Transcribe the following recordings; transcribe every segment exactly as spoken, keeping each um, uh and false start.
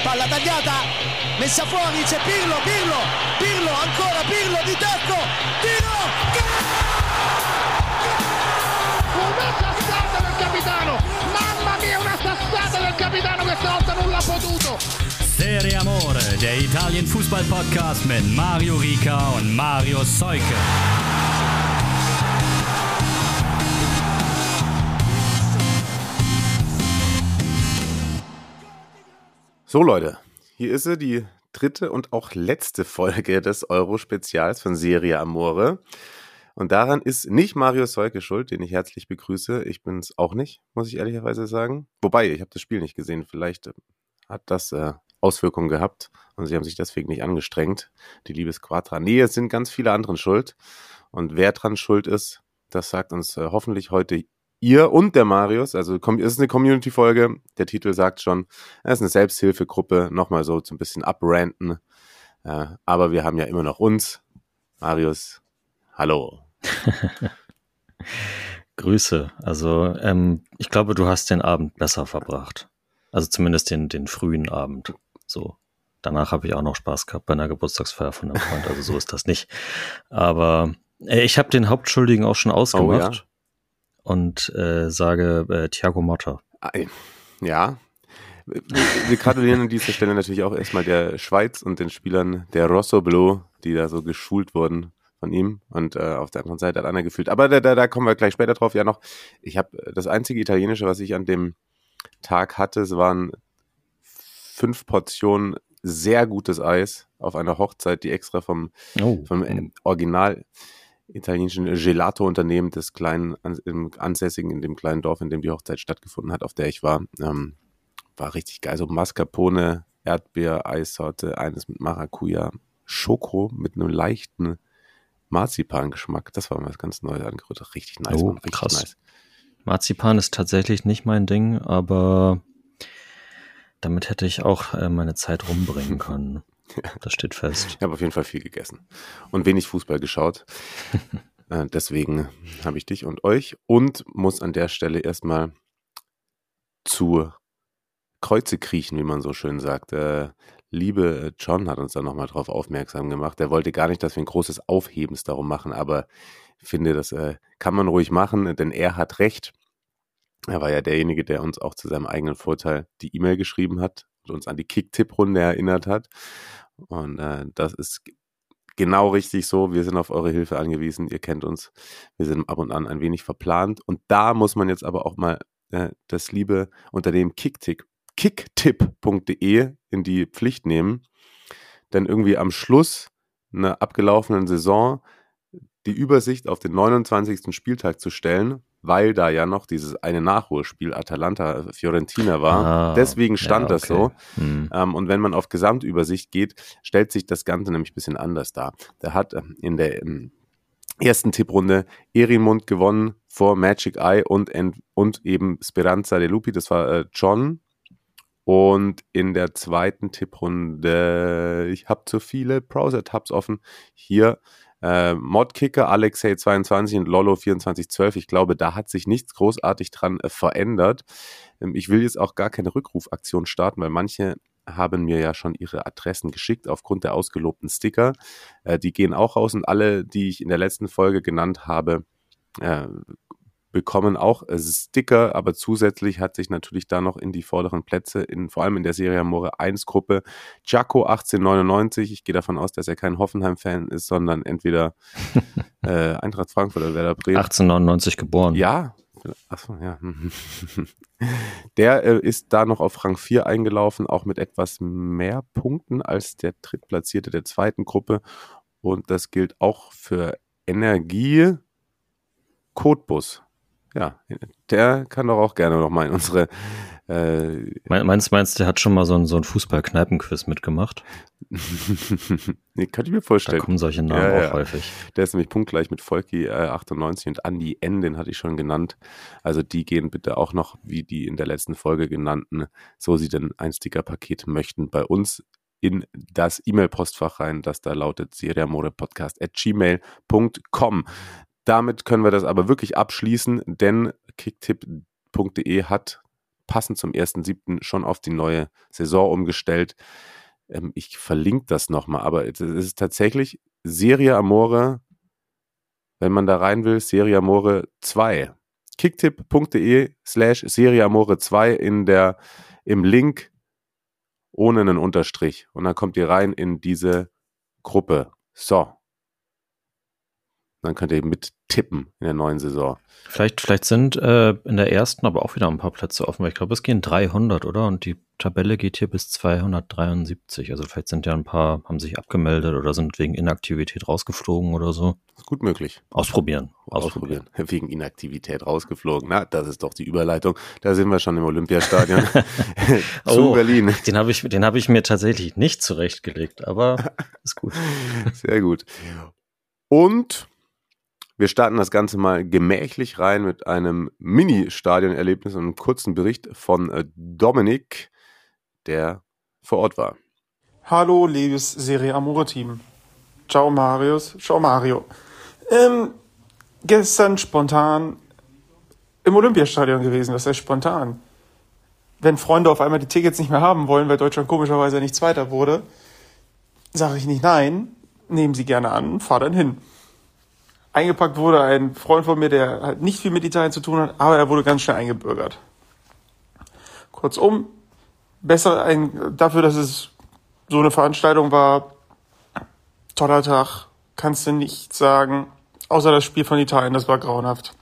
palla tagliata, messa fuori, c'è Pirlo, Pirlo, Pirlo, ancora Pirlo di tacco, tiro, una sassata del capitano, mamma mia, una sassata del capitano, questa volta non l'ha potuto. Serie Amore, der Italien-Fußball-Podcast mit Mario Rica und Mario Seuke. So Leute, hier ist sie, die dritte und auch letzte Folge des Euro-Spezials von Serie Amore. Und daran ist nicht Mario Seuke schuld, den ich herzlich begrüße. Ich bin es auch nicht, muss ich ehrlicherweise sagen. Wobei, ich habe das Spiel nicht gesehen. Vielleicht äh, hat das äh, Auswirkungen gehabt und sie haben sich deswegen nicht angestrengt. Die liebe Squadra. Nee, es sind ganz viele anderen schuld. Und wer dran schuld ist, das sagt uns äh, hoffentlich heute ihr und der Marius. Also es ist eine Community-Folge. Der Titel sagt schon, es ist eine Selbsthilfegruppe. Nochmal so ein bisschen abranten. Äh, aber wir haben ja immer noch uns. Marius, hallo. Grüße. Also ähm, ich glaube, du hast den Abend besser verbracht. Also zumindest den, den frühen Abend. So. Danach habe ich auch noch Spaß gehabt bei einer Geburtstagsfeier von einem Freund. Also so ist das nicht. Aber äh, ich habe den Hauptschuldigen auch schon ausgemacht. Oh, ja. Und äh, sage äh, Thiago Motta. Ja, wir, wir gratulieren an dieser Stelle natürlich auch erstmal der Schweiz und den Spielern der Rosso Blu, die da so geschult wurden von ihm und äh, auf der anderen Seite hat einer gefühlt. Aber da, da, da kommen wir gleich später drauf. Ja noch, ich habe das einzige Italienische, was ich an dem Tag hatte, es waren fünf Portionen sehr gutes Eis auf einer Hochzeit, die extra vom, oh. vom äh, Original italienischen Gelato-Unternehmen des kleinen, im ansässigen, in dem kleinen Dorf, in dem die Hochzeit stattgefunden hat, auf der ich war, ähm, war richtig geil. So Mascarpone, Erdbeer, Eissorte, eines mit Maracuja, Schoko mit einem leichten Marzipan-Geschmack. Das war mal was ganz Neues angerührt. Richtig nice. Oh, Mann, richtig krass. Nice. Marzipan ist tatsächlich nicht mein Ding, aber damit hätte ich auch äh, meine Zeit rumbringen können. Das steht fest. Ich habe auf jeden Fall viel gegessen und wenig Fußball geschaut. äh, deswegen habe ich dich und euch und muss an der Stelle erstmal zu Kreuze kriechen, wie man so schön sagt. Äh, liebe John hat uns da nochmal drauf aufmerksam gemacht. Er wollte gar nicht, dass wir ein großes Aufhebens darum machen, aber ich finde, das äh, kann man ruhig machen, denn er hat recht. Er war ja derjenige, der uns auch zu seinem eigenen Vorteil die E-Mail geschrieben hat und uns an die Kick-Tipp-Runde erinnert hat. Und äh, das ist genau richtig so. Wir sind auf eure Hilfe angewiesen. Ihr kennt uns. Wir sind ab und an ein wenig verplant. Und da muss man jetzt aber auch mal äh, das liebe Unternehmen Kicktipp, kicktipp punkt de in die Pflicht nehmen. Denn irgendwie am Schluss einer abgelaufenen Saison die Übersicht auf den neunundzwanzigsten Spieltag zu stellen, weil da ja noch dieses eine Nachholspiel Atalanta-Fiorentina war. Ah, Deswegen stand ja, das okay. so. Hm. Ähm, und wenn man auf Gesamtübersicht geht, stellt sich das Ganze nämlich ein bisschen anders dar. Da hat ähm, in der ähm, ersten Tipprunde Erimund gewonnen vor Magic Eye und, und eben Speranza de Lupi, das war äh, John. Und in der zweiten Tipprunde, ich habe zu viele Browser-Tabs offen, hier Äh, Modkicker, Alexei zweiundzwanzig und Lollo vierundzwanzig zwölf. Ich glaube, da hat sich nichts großartig dran äh, verändert. Ähm, ich will jetzt auch gar keine Rückrufaktion starten, weil manche haben mir ja schon ihre Adressen geschickt aufgrund der ausgelobten Sticker. Äh, die gehen auch raus und alle, die ich in der letzten Folge genannt habe, äh, bekommen auch äh, Sticker, aber zusätzlich hat sich natürlich da noch in die vorderen Plätze, in, vor allem in der Serie Amore eins Gruppe, Jaco achtzehnhundertneunundneunzig, ich gehe davon aus, dass er kein Hoffenheim-Fan ist, sondern entweder äh, Eintracht Frankfurt oder Werder Bremen. achtzehnhundertneunundneunzig geboren. Ja, achso, ja. Der äh, ist da noch auf Rang vier eingelaufen, auch mit etwas mehr Punkten als der Drittplatzierte der zweiten Gruppe und das gilt auch für Energie Cottbus. Ja, der kann doch auch gerne noch mal in unsere äh Meinst meinst der hat schon mal so ein, so ein Fußball-Kneipen-Quiz mitgemacht? Nee, könnte ich mir vorstellen. Da kommen solche Namen ja, auch ja. häufig. Der ist nämlich punktgleich mit Volki äh, achtundneunzig und Andi N, den hatte ich schon genannt. Also die gehen bitte auch noch, wie die in der letzten Folge genannten, so sie denn ein Sticker-Paket möchten, bei uns in das E-Mail-Postfach rein, das da lautet seriamorepodcast at gmail punkt com. Damit können wir das aber wirklich abschließen, denn kicktipp punkt de hat passend zum ersten siebten schon auf die neue Saison umgestellt. Ähm, ich verlinke das nochmal, aber es ist tatsächlich Serie Amore, wenn man da rein will, Serie Amore zwei. Kicktipp.de slash Serie Amore zwei in der, im Link ohne einen Unterstrich. Und dann kommt ihr rein in diese Gruppe. So. Dann könnt ihr eben mit tippen in der neuen Saison. Vielleicht, vielleicht sind äh, in der ersten aber auch wieder ein paar Plätze offen, weil ich glaube, es gehen dreihundert, oder? Und die Tabelle geht hier bis zweihundertdreiundsiebzig. Also vielleicht sind ja ein paar, haben sich abgemeldet oder sind wegen Inaktivität rausgeflogen oder so. Ist gut möglich. Ausprobieren. Ausprobieren. Ausprobieren. Wegen Inaktivität rausgeflogen. Na, das ist doch die Überleitung. Da sind wir schon im Olympiastadion zu oh, Berlin. Den habe ich, den habe ich mir tatsächlich nicht zurechtgelegt, aber ist gut. Sehr gut. Und wir starten das Ganze mal gemächlich rein mit einem Mini-Stadionerlebnis und einem kurzen Bericht von Dominik, der vor Ort war. Hallo, liebes Serie Amore-Team. Ciao Marius, ciao Mario. Ähm, gestern spontan im Olympiastadion gewesen, das heißt spontan. Wenn Freunde auf einmal die Tickets nicht mehr haben wollen, weil Deutschland komischerweise nicht Zweiter wurde, sage ich nicht nein, nehmen sie gerne an, fahr dann hin. Eingepackt wurde ein Freund von mir, der halt nicht viel mit Italien zu tun hat, aber er wurde ganz schnell eingebürgert. Kurzum, besser ein, dafür, dass es so eine Veranstaltung war, toller Tag, kannst du nicht sagen, außer das Spiel von Italien, das war grauenhaft.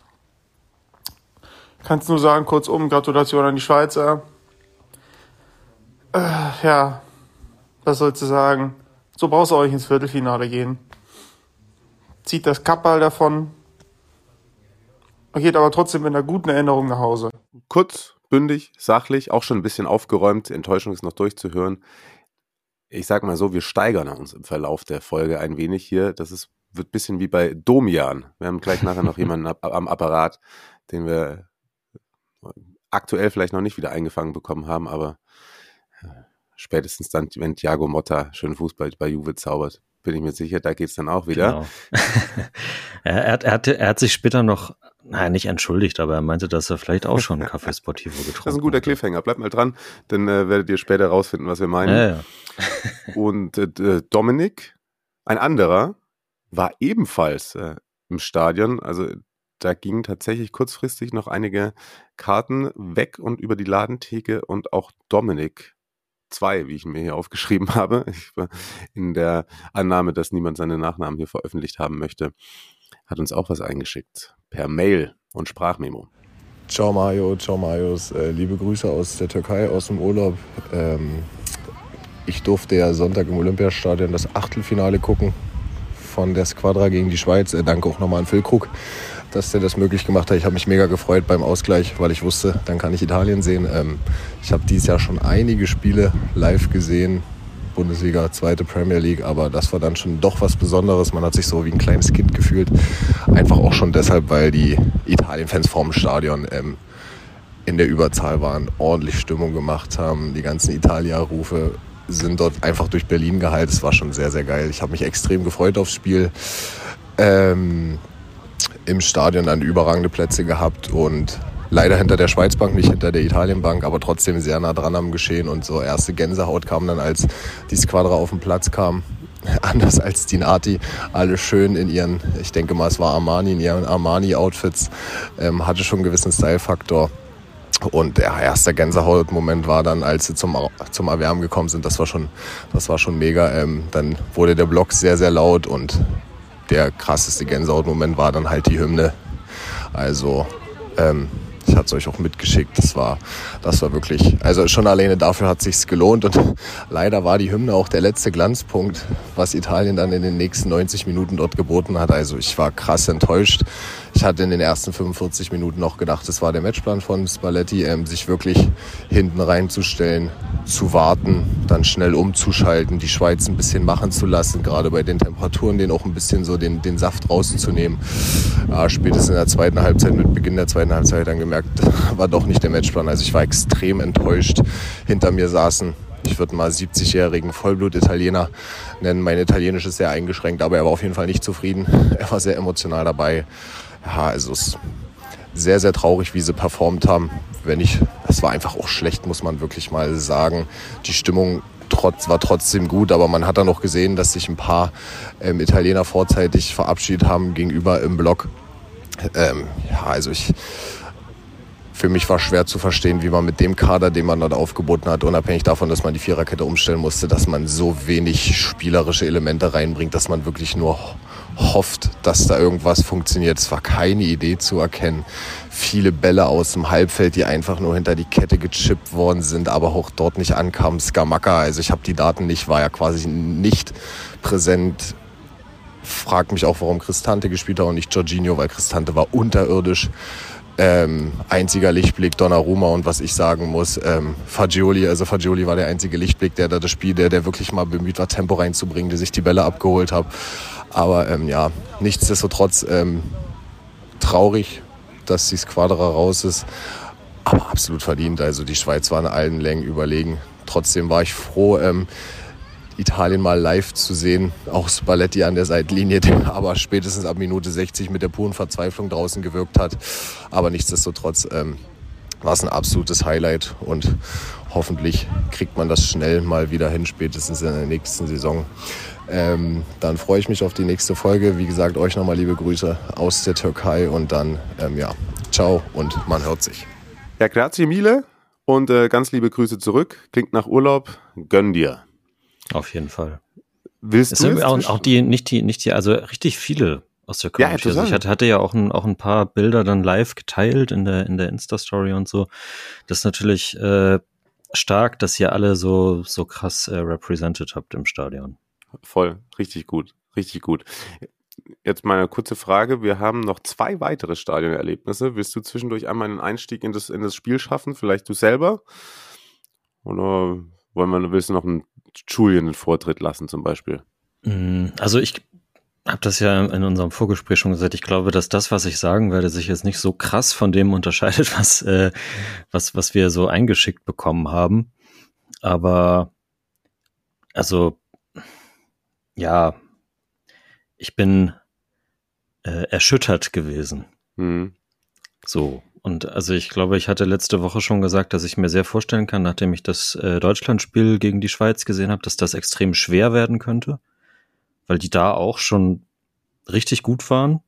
Kannst nur sagen, kurzum, Gratulation an die Schweizer. Äh, ja, was sollst du sagen? So brauchst du auch nicht ins Viertelfinale gehen. Zieht das Kapperl davon, geht aber trotzdem mit einer guten Erinnerung nach Hause. Kurz, bündig, sachlich, auch schon ein bisschen aufgeräumt, die Enttäuschung ist noch durchzuhören. Ich sag mal so, wir steigern uns im Verlauf der Folge ein wenig hier. Das ist, wird ein bisschen wie bei Domian. Wir haben gleich nachher noch jemanden ab, am Apparat, den wir aktuell vielleicht noch nicht wieder eingefangen bekommen haben, aber spätestens dann, wenn Thiago Motta schön Fußball bei Juve zaubert, bin ich mir sicher, da geht's dann auch wieder. Genau. er, hat, er, hat, er hat sich später noch, naja, nicht entschuldigt, aber er meinte, dass er vielleicht auch schon einen Kaffee Sportivo getrunken hat. Das ist ein guter Cliffhanger, bleibt mal dran, dann äh, werdet ihr später rausfinden, was wir meinen. Ja, ja. Und äh, Dominik, ein anderer, war ebenfalls äh, im Stadion, also da gingen tatsächlich kurzfristig noch einige Karten weg und über die Ladentheke und auch Dominik, zwei, wie ich mir hier aufgeschrieben habe, ich war in der Annahme, dass niemand seine Nachnamen hier veröffentlicht haben möchte, hat uns auch was eingeschickt, per Mail und Sprachmemo. Ciao Mario, ciao Marius, äh, liebe Grüße aus der Türkei, aus dem Urlaub. Ähm, ich durfte ja Sonntag im Olympiastadion das Achtelfinale gucken von der Squadra gegen die Schweiz. Äh, danke auch nochmal an Phil Krug, dass der das möglich gemacht hat. Ich habe mich mega gefreut beim Ausgleich, weil ich wusste, dann kann ich Italien sehen. Ähm, ich habe dieses Jahr schon einige Spiele live gesehen, Bundesliga, zweite Premier League, aber das war dann schon doch was Besonderes. Man hat sich so wie ein kleines Kind gefühlt. Einfach auch schon deshalb, weil die Italien-Fans vorm Stadion ähm, in der Überzahl waren, ordentlich Stimmung gemacht haben. Die ganzen Italia-Rufe sind dort einfach durch Berlin geheilt. Es war schon sehr, sehr geil. Ich habe mich extrem gefreut aufs Spiel. Ähm, im Stadion dann überragende Plätze gehabt und leider hinter der Schweizbank, nicht hinter der Italienbank, aber trotzdem sehr nah dran am Geschehen und so erste Gänsehaut kam dann, als die Squadra auf den Platz kam. Anders als die Nati, alle schön in ihren, ich denke mal, es war Armani, in ihren Armani-Outfits, ähm, hatte schon einen gewissen Style-Faktor. Und der erste Gänsehaut-Moment war dann, als sie zum, zum Erwärmen gekommen sind, das war schon, das war schon mega. Ähm, dann wurde der Block sehr, sehr laut und der krasseste Gänsehaut-Moment war dann halt die Hymne. Also, ähm, ich hatte es euch auch mitgeschickt. Das war, das war wirklich, also schon alleine dafür hat es sich gelohnt. Und leider war die Hymne auch der letzte Glanzpunkt, was Italien dann in den nächsten neunzig Minuten dort geboten hat. Also ich war krass enttäuscht. Ich hatte in den ersten fünfundvierzig Minuten noch gedacht, das war der Matchplan von Spalletti, ähm, sich wirklich hinten reinzustellen, zu warten, dann schnell umzuschalten, die Schweiz ein bisschen machen zu lassen, gerade bei den Temperaturen, den auch ein bisschen so den, den Saft rauszunehmen. Ja, spätestens in der zweiten Halbzeit, mit Beginn der zweiten Halbzeit dann gemerkt, war doch nicht der Matchplan. Also ich war extrem enttäuscht. Hinter mir saßen, ich würde mal siebzigjährigen Vollblut-Italiener nennen. Mein Italienisch ist sehr eingeschränkt, aber er war auf jeden Fall nicht zufrieden. Er war sehr emotional dabei. Ja, also es ist sehr, sehr traurig, wie sie performt haben. Wenn ich, es war einfach auch schlecht, muss man wirklich mal sagen. Die Stimmung trotz, war trotzdem gut, aber man hat dann noch gesehen, dass sich ein paar ähm, Italiener vorzeitig verabschiedet haben gegenüber im Block. Ähm, ja, also ich... Für mich war schwer zu verstehen, wie man mit dem Kader, den man dort aufgeboten hat, unabhängig davon, dass man die Viererkette umstellen musste, dass man so wenig spielerische Elemente reinbringt, dass man wirklich nur hofft, dass da irgendwas funktioniert. Es war keine Idee zu erkennen. Viele Bälle aus dem Halbfeld, die einfach nur hinter die Kette gechippt worden sind, aber auch dort nicht ankamen. Scamacca, also ich habe die Daten nicht, war ja quasi nicht präsent. Frag mich auch, warum Cristante gespielt hat und nicht Jorginho, weil Cristante war unterirdisch. Ähm, einziger Lichtblick Donnarumma und was ich sagen muss, ähm, Fagioli, also Fagioli war der einzige Lichtblick, der da das Spiel, der, der wirklich mal bemüht war, Tempo reinzubringen, der sich die Bälle abgeholt hat. Aber ähm, ja, nichtsdestotrotz ähm, traurig, dass die Squadra raus ist, aber absolut verdient. Also die Schweiz war in allen Längen überlegen. Trotzdem war ich froh, ähm, Italien mal live zu sehen, auch Spalletti an der Seitenlinie, der aber spätestens ab Minute sechzig mit der puren Verzweiflung draußen gewirkt hat. Aber nichtsdestotrotz ähm, war es ein absolutes Highlight und hoffentlich kriegt man das schnell mal wieder hin, spätestens in der nächsten Saison. Ähm, dann freue ich mich auf die nächste Folge. Wie gesagt, euch nochmal liebe Grüße aus der Türkei und dann, ähm, ja, ciao und man hört sich. Ja, grazie mille und äh, ganz liebe Grüße zurück. Klingt nach Urlaub, gönn dir. Auf jeden Fall. Willst es du sind auch, auch die, nicht die, nicht die, also richtig viele aus der Community. Ja, also ich hatte, hatte ja auch ein, auch ein paar Bilder dann live geteilt in der, in der Insta-Story und so. Das ist natürlich äh, stark, dass ihr alle so, so krass äh, represented habt im Stadion. Voll, richtig gut, richtig gut. Jetzt mal eine kurze Frage. Wir haben noch zwei weitere Stadionerlebnisse. Willst du zwischendurch einmal einen Einstieg in das, in das Spiel schaffen? Vielleicht du selber? Oder wollen wir, willst du noch einen Julian den Vortritt lassen zum Beispiel? Also ich habe das ja in unserem Vorgespräch schon gesagt. Ich glaube, dass das, was ich sagen werde, sich jetzt nicht so krass von dem unterscheidet, was, äh, was, was wir so eingeschickt bekommen haben. Aber also ja, ich bin äh, erschüttert gewesen. Mhm. So. Und also ich glaube, ich hatte letzte Woche schon gesagt, dass ich mir sehr vorstellen kann, nachdem ich das äh, Deutschlandspiel gegen die Schweiz gesehen habe, dass das extrem schwer werden könnte, weil die da auch schon richtig gut waren.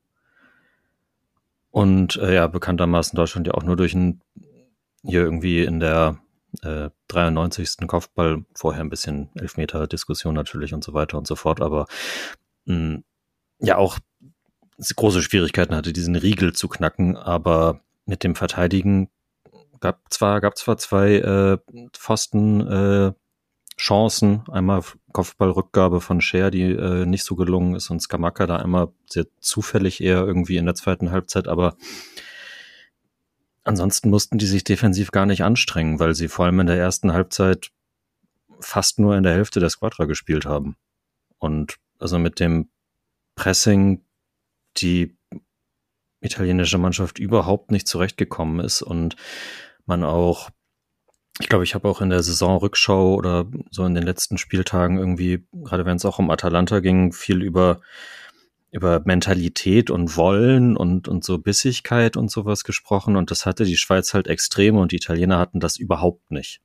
Und äh, ja, bekanntermaßen Deutschland ja auch nur durch ein hier irgendwie in der äh, dreiundneunzigsten Kopfball, vorher ein bisschen Elfmeter-Diskussion natürlich und so weiter und so fort, aber mh, ja auch große Schwierigkeiten hatte, diesen Riegel zu knacken, aber mit dem Verteidigen gab zwar gab zwar zwei äh, Pfosten äh, Chancen, einmal Kopfballrückgabe von Scher, die äh, nicht so gelungen ist, und Scamacca da einmal sehr zufällig eher irgendwie in der zweiten Halbzeit, aber ansonsten mussten die sich defensiv gar nicht anstrengen, weil sie vor allem in der ersten Halbzeit fast nur in der Hälfte der Squadra gespielt haben. Und also mit dem Pressing die italienische Mannschaft überhaupt nicht zurechtgekommen ist und man auch, ich glaube, ich habe auch in der Saisonrückschau oder so in den letzten Spieltagen irgendwie, gerade wenn es auch um Atalanta ging, viel über über Mentalität und Wollen und und so Bissigkeit und sowas gesprochen, und das hatte die Schweiz halt extrem und die Italiener hatten das überhaupt nicht.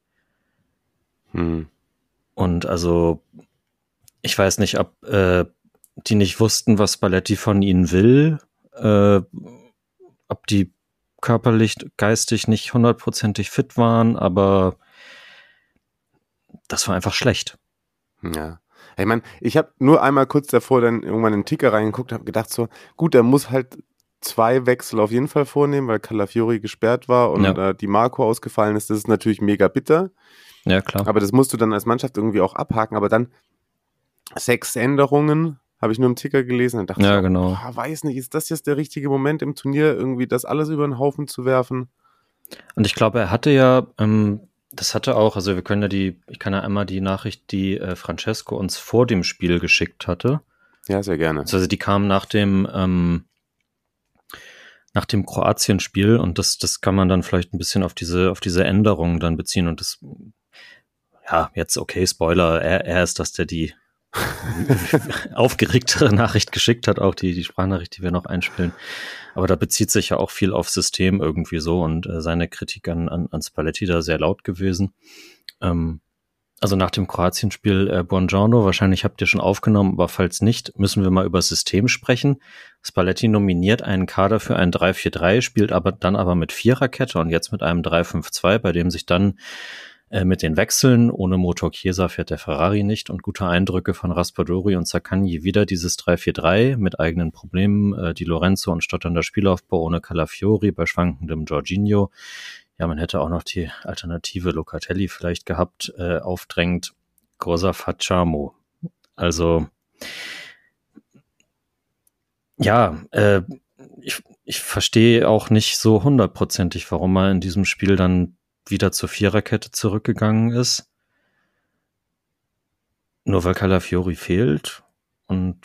Hm. Und also ich weiß nicht, ob äh, die nicht wussten, was Spalletti von ihnen will, äh, ob die körperlich, geistig nicht hundertprozentig fit waren, aber das war einfach schlecht. Ja. Ich meine, ich habe nur einmal kurz davor dann irgendwann in den Ticker reingeguckt, habe gedacht so, gut, er muss halt zwei Wechsel auf jeden Fall vornehmen, weil Calafiori gesperrt war und ja. äh, Di Marco ausgefallen ist. Das ist natürlich mega bitter. Ja, klar. Aber das musst du dann als Mannschaft irgendwie auch abhaken. Aber dann sechs Änderungen, habe ich nur im Ticker gelesen, und dachte ja, ich, genau. oh, weiß nicht, ist das jetzt der richtige Moment im Turnier, irgendwie das alles über den Haufen zu werfen? Und ich glaube, er hatte ja, ähm, das hatte auch, also wir können ja die, ich kann ja einmal die Nachricht, die äh, Francesco uns vor dem Spiel geschickt hatte. Ja, sehr gerne. Also die kam nach dem, ähm, nach dem Kroatien-Spiel, und das, das kann man dann vielleicht ein bisschen auf diese, auf diese Änderungen dann beziehen, und das, ja, jetzt okay, Spoiler, er, er ist das, der die aufgeregtere Nachricht geschickt hat, auch die, die Sprachnachricht, die wir noch einspielen. Aber da bezieht sich ja auch viel aufs System irgendwie so und äh, seine Kritik an, an, an Spalletti da sehr laut gewesen. Ähm, also nach dem Kroatien-Spiel äh, Buongiorno, wahrscheinlich habt ihr schon aufgenommen, aber falls nicht, müssen wir mal über das System sprechen. Spalletti nominiert einen Kader für ein drei vier drei, spielt aber dann aber mit Viererkette und jetzt mit einem drei fünf zwei, bei dem sich dann äh, mit den Wechseln, ohne Motor Chiesa fährt der Ferrari nicht und gute Eindrücke von Raspadori und Zaccagni wieder dieses drei vier drei mit eigenen Problemen, äh, Di Lorenzo und stotternder Spielaufbau ohne Calafiori bei schwankendem Jorginho. Ja, man hätte auch noch die Alternative Locatelli vielleicht gehabt, äh, aufdrängt Grosa Facciamo. Also, ja, äh, ich, ich verstehe auch nicht so hundertprozentig, warum er in diesem Spiel dann wieder zur Viererkette zurückgegangen ist. Nur weil Calafiori fehlt. Und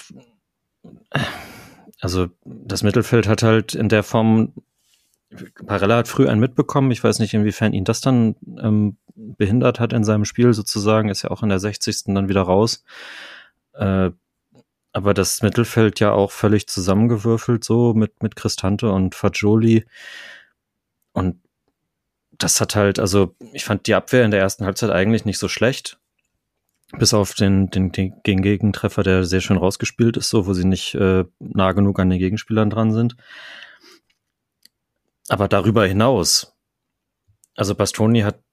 also das Mittelfeld hat halt in der Form, Barella hat früh einen mitbekommen, ich weiß nicht, inwiefern ihn das dann ähm, behindert hat in seinem Spiel sozusagen, ist ja auch in der sechzigsten dann wieder raus. Äh, aber das Mittelfeld ja auch völlig zusammengewürfelt so mit, mit Cristante und Fagioli. Und das hat halt, also ich fand die Abwehr in der ersten Halbzeit eigentlich nicht so schlecht, bis auf den, den, den Gegentreffer, der sehr schön rausgespielt ist, so wo sie nicht äh, nah genug an den Gegenspielern dran sind. Aber darüber hinaus, also Bastoni hat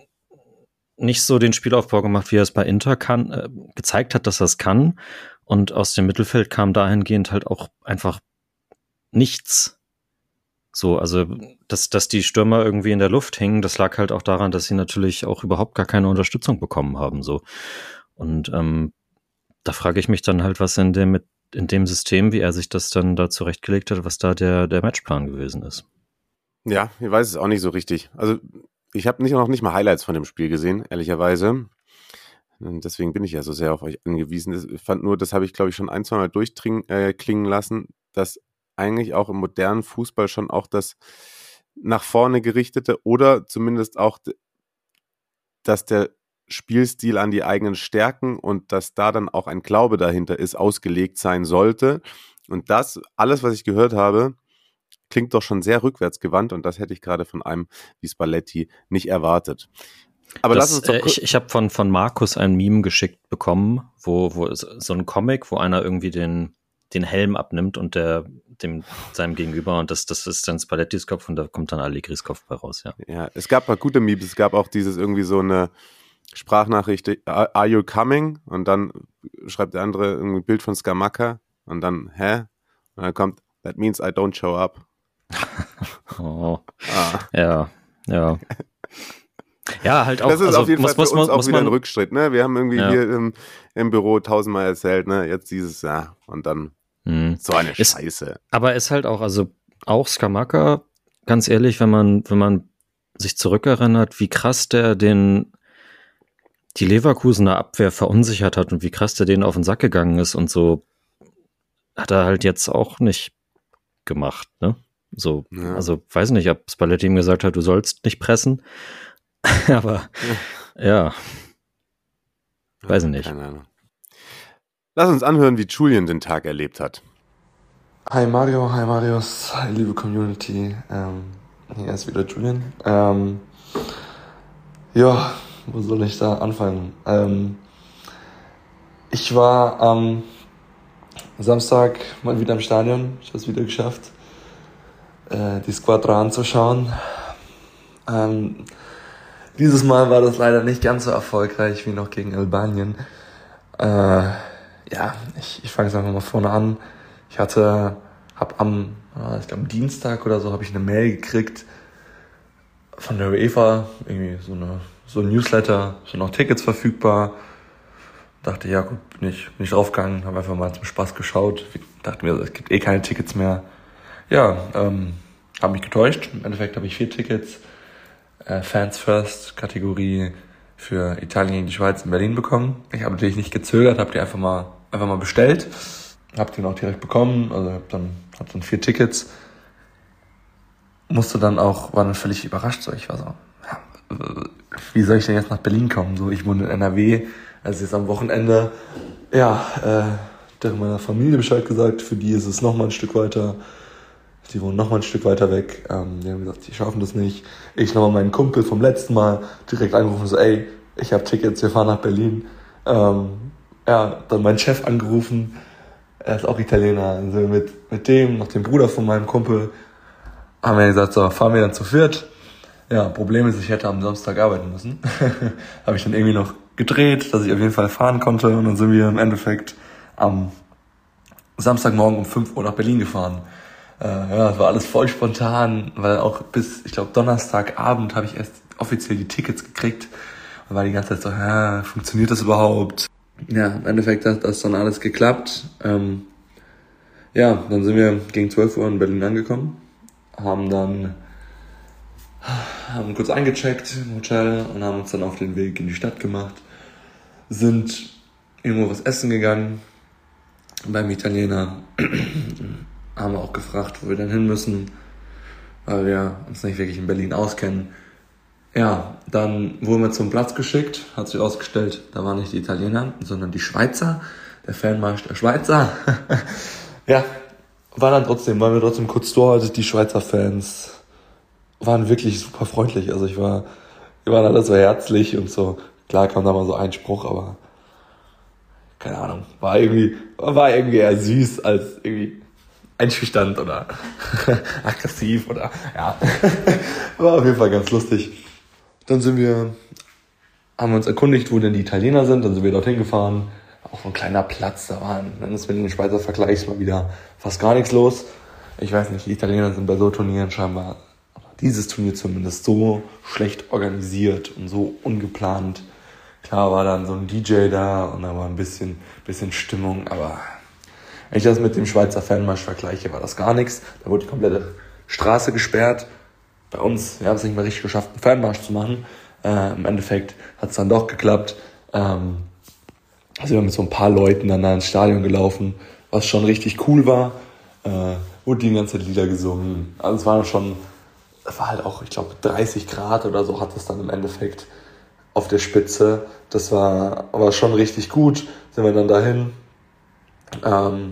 nicht so den Spielaufbau gemacht, wie er es bei Inter kann, äh, gezeigt hat, dass er es kann. Und aus dem Mittelfeld kam dahingehend halt auch einfach nichts. So, also, dass, dass die Stürmer irgendwie in der Luft hängen, das lag halt auch daran, dass sie natürlich auch überhaupt gar keine Unterstützung bekommen haben, so. Und, ähm, da frage ich mich dann halt, was in dem, mit, in dem System, wie er sich das dann da zurechtgelegt hat, was da der, der Matchplan gewesen ist. Ja, ich weiß es auch nicht so richtig. Also, ich habe nicht, noch nicht mal Highlights von dem Spiel gesehen, ehrlicherweise. Und deswegen bin ich ja so sehr auf euch angewiesen. Ich fand nur, das habe ich, glaube ich, schon ein, zwei Mal durchklingen äh, lassen, dass eigentlich auch im modernen Fußball schon auch das nach vorne gerichtete oder zumindest auch, dass der Spielstil an die eigenen Stärken und dass da dann auch ein Glaube dahinter ist, ausgelegt sein sollte. Und das, alles, was ich gehört habe, klingt doch schon sehr rückwärtsgewandt und das hätte ich gerade von einem wie Spalletti nicht erwartet. Aber das, lass uns doch äh, ich ich habe von, von Markus ein Meme geschickt bekommen, wo, wo so ein Comic, wo einer irgendwie den den Helm abnimmt und der dem seinem Gegenüber und das das ist dann Spallettis Kopf und da kommt dann Allegris Kopf bei raus, ja. Ja, es gab ein paar gute Memes, es gab auch dieses irgendwie so eine Sprachnachricht, are you coming? Und dann schreibt der andere irgendwie ein Bild von Scamacca und dann, hä? Und dann kommt, that means I don't show up. Oh. Ah. Ja, ja. Ja, halt auch. Das ist also auf jeden muss, Fall für muss, uns auch muss wieder man, ein Rückschritt, ne? Wir haben irgendwie ja. hier im, im Büro tausendmal erzählt, ne? Jetzt dieses, ja, und dann hm. so eine ist, Scheiße. Aber ist halt auch, also auch Scamacca, ganz ehrlich, wenn man, wenn man sich zurückerinnert, wie krass der den die Leverkusener Abwehr verunsichert hat und wie krass der denen auf den Sack gegangen ist und so, hat er halt jetzt auch nicht gemacht, ne? So, ja. Also weiß nicht, ob Spalletti ihm gesagt hat, du sollst nicht pressen. Aber ja. ja, weiß ich nicht. Keine Ahnung. Lass uns anhören, wie Julian den Tag erlebt hat. Hi Mario, hi Marius, hi liebe Community. Ähm, hier ist wieder Julian. Ähm, ja, wo soll ich da anfangen? Ähm, ich war am Samstag mal wieder im Stadion. Ich habe es wieder geschafft, äh, die Squadra anzuschauen. Ähm, Dieses Mal war das leider nicht ganz so erfolgreich wie noch gegen Albanien. Äh, ja, ich, ich fange jetzt einfach mal vorne an. Ich hatte, hab am, ich glaube Dienstag oder so, habe ich eine Mail gekriegt von der UEFA, irgendwie so eine so ein Newsletter, sind noch Tickets verfügbar. Dachte, ja gut, bin ich, bin ich draufgegangen, habe einfach mal zum Spaß geschaut. Ich dachte mir, es gibt eh keine Tickets mehr. Ja, ähm, habe mich getäuscht. Im Endeffekt habe ich vier Tickets. Fans First Kategorie für Italien gegen die Schweiz in Berlin bekommen. Ich habe natürlich nicht gezögert, habe die einfach mal einfach mal bestellt, habe die auch direkt bekommen, also habe dann hab dann vier Tickets. Musste dann auch, war dann völlig überrascht, so ich war so, ja, wie soll ich denn jetzt nach Berlin kommen? So, ich wohne in N R W, Also jetzt am Wochenende, ja, äh, deren meiner Familie Bescheid gesagt, für die ist es nochmal ein Stück weiter. Die wohnen nochmal ein Stück weiter weg. Ähm, die haben gesagt, die schaffen das nicht. Ich nochmal meinen Kumpel vom letzten Mal direkt angerufen, so, ey, ich habe Tickets, wir fahren nach Berlin. Ähm, ja, dann meinen Chef angerufen, er ist auch Italiener, also mit, mit dem, noch dem Bruder von meinem Kumpel, haben wir gesagt, so, fahren wir dann zu viert. Ja, Problem ist, ich hätte am Samstag arbeiten müssen. Habe ich dann irgendwie noch gedreht, dass ich auf jeden Fall fahren konnte, und dann sind wir im Endeffekt am Samstagmorgen um fünf Uhr nach Berlin gefahren. Äh, ja, es war alles voll spontan, weil auch bis, ich glaube, Donnerstagabend habe ich erst offiziell die Tickets gekriegt und war die ganze Zeit so, hä, funktioniert das überhaupt? Ja, im Endeffekt hat das dann alles geklappt. Ähm, ja, dann sind wir gegen zwölf Uhr in Berlin angekommen, haben dann haben kurz eingecheckt im Hotel und haben uns dann auf den Weg in die Stadt gemacht, sind irgendwo was essen gegangen beim Italiener, haben wir auch gefragt, wo wir denn hin müssen, weil wir uns nicht wirklich in Berlin auskennen. Ja, dann wurden wir zum Platz geschickt, hat sich ausgestellt, da waren nicht die Italiener, sondern die Schweizer, der Fanmarsch der Schweizer. Ja, war dann trotzdem, waren wir trotzdem kurz dort, die Schweizer Fans waren wirklich super freundlich, also ich war, wir waren alle so herzlich und so, klar kam da mal so ein Spruch, aber keine Ahnung, war irgendwie, war irgendwie eher süß als irgendwie einschüchternd oder aggressiv oder, ja, war auf jeden Fall ganz lustig. Dann sind wir, haben wir uns erkundigt, wo denn die Italiener sind, dann sind wir dorthin gefahren, auch so ein kleiner Platz, da war, dann ist mit den Schweizer Vergleichs mal wieder fast gar nichts los. Ich weiß nicht, die Italiener sind bei so Turnieren scheinbar, dieses Turnier zumindest, so schlecht organisiert und so ungeplant. Klar war dann so ein D J da und da war ein bisschen, bisschen Stimmung, aber wenn ich das mit dem Schweizer Fanmarsch vergleiche, war das gar nichts. Da wurde die komplette Straße gesperrt. Bei uns, wir haben es nicht mehr richtig geschafft, einen Fanmarsch zu machen. Äh, Im Endeffekt hat es dann doch geklappt. Ähm, also wir sind mit so ein paar Leuten dann da ins Stadion gelaufen, was schon richtig cool war. Äh, wurde die ganze Zeit Lieder gesungen. Also es war schon, es war halt auch, ich glaube, dreißig Grad oder so hat es dann im Endeffekt auf der Spitze. Das war aber schon richtig gut. Sind wir dann dahin. Ähm,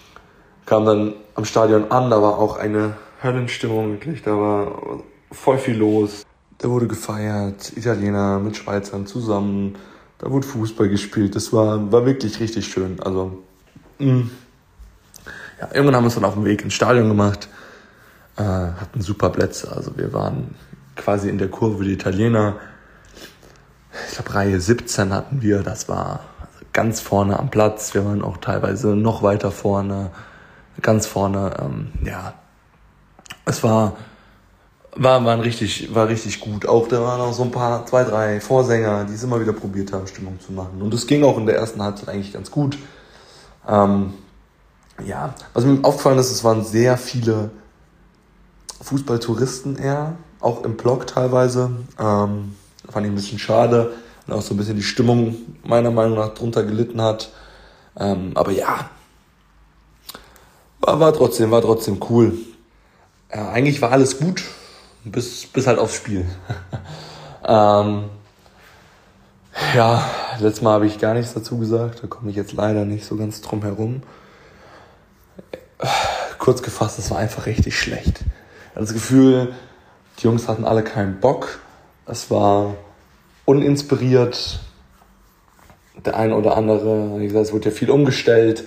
kam dann am Stadion an, da war auch eine Höllenstimmung, wirklich, da war voll viel los. Da wurde gefeiert, Italiener mit Schweizern zusammen, da wurde Fußball gespielt, das war, war wirklich richtig schön. Also, mh. Ja, irgendwann haben wir uns dann auf den Weg ins Stadion gemacht, äh, hatten super Plätze, also wir waren quasi in der Kurve die Italiener. Ich glaube, Reihe siebzehn hatten wir, das war ganz vorne am Platz. Wir waren auch teilweise noch weiter vorne, ganz vorne. Ähm, ja, es war, war, war, richtig, war richtig gut. Auch da waren auch so ein paar, zwei, drei Vorsänger, die es immer wieder probiert haben, Stimmung zu machen. Und es ging auch in der ersten Halbzeit eigentlich ganz gut. Ähm, ja, was mir aufgefallen ist, es waren sehr viele Fußballtouristen eher, auch im Block teilweise. Ähm, fand ich ein bisschen schade. Und auch so ein bisschen die Stimmung meiner Meinung nach drunter gelitten hat. Ähm, aber ja, war, war trotzdem, war trotzdem cool. Ja, eigentlich war alles gut, bis, bis halt aufs Spiel. ähm, ja, letztes Mal habe ich gar nichts dazu gesagt, da komme ich jetzt leider nicht so ganz drum herum. Kurz gefasst, es war einfach richtig schlecht. Ich hatte das Gefühl, die Jungs hatten alle keinen Bock. Es war uninspiriert. Der eine oder andere, wie gesagt, es wurde ja viel umgestellt.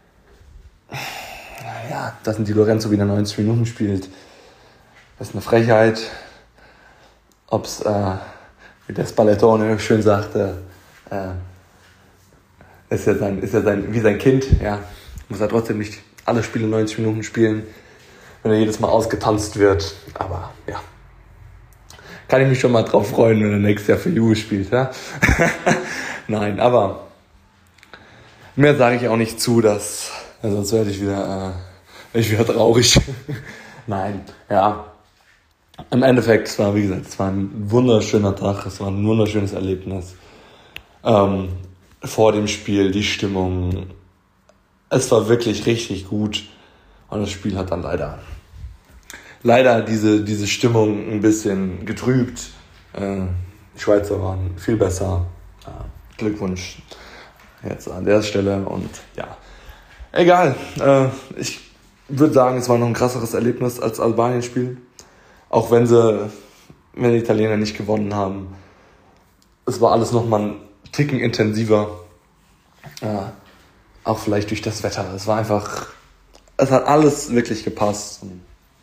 Ja, dass ein Di Lorenzo wieder neunzig Minuten spielt, das ist eine Frechheit. Ob's, äh, wie der Spallettone schön sagte, äh, ist ja sein, ist ja sein, wie sein Kind, ja, muss er trotzdem nicht alle Spiele neunzig Minuten spielen, wenn er jedes Mal ausgetanzt wird. Aber ja, kann ich mich schon mal drauf freuen, wenn er nächstes Jahr für Juve spielt, ja? Nein, aber mehr sage ich auch nicht zu, dass, also sonst werde ich wieder, äh, werde ich wieder traurig. Nein, ja. Im Endeffekt, es war, wie gesagt, es war ein wunderschöner Tag, es war ein wunderschönes Erlebnis. Ähm, vor dem Spiel, die Stimmung, es war wirklich richtig gut. Und das Spiel hat dann leider, leider diese, diese Stimmung ein bisschen getrübt. Äh, die Schweizer waren viel besser. Äh, Glückwunsch jetzt an der Stelle und ja, egal. Äh, ich würde sagen, es war noch ein krasseres Erlebnis als Albanien-Spiel. Auch wenn sie, wenn die Italiener nicht gewonnen haben. Es war alles nochmal ein Ticken intensiver. Äh, auch vielleicht durch das Wetter. Es war einfach, es hat alles wirklich gepasst. Und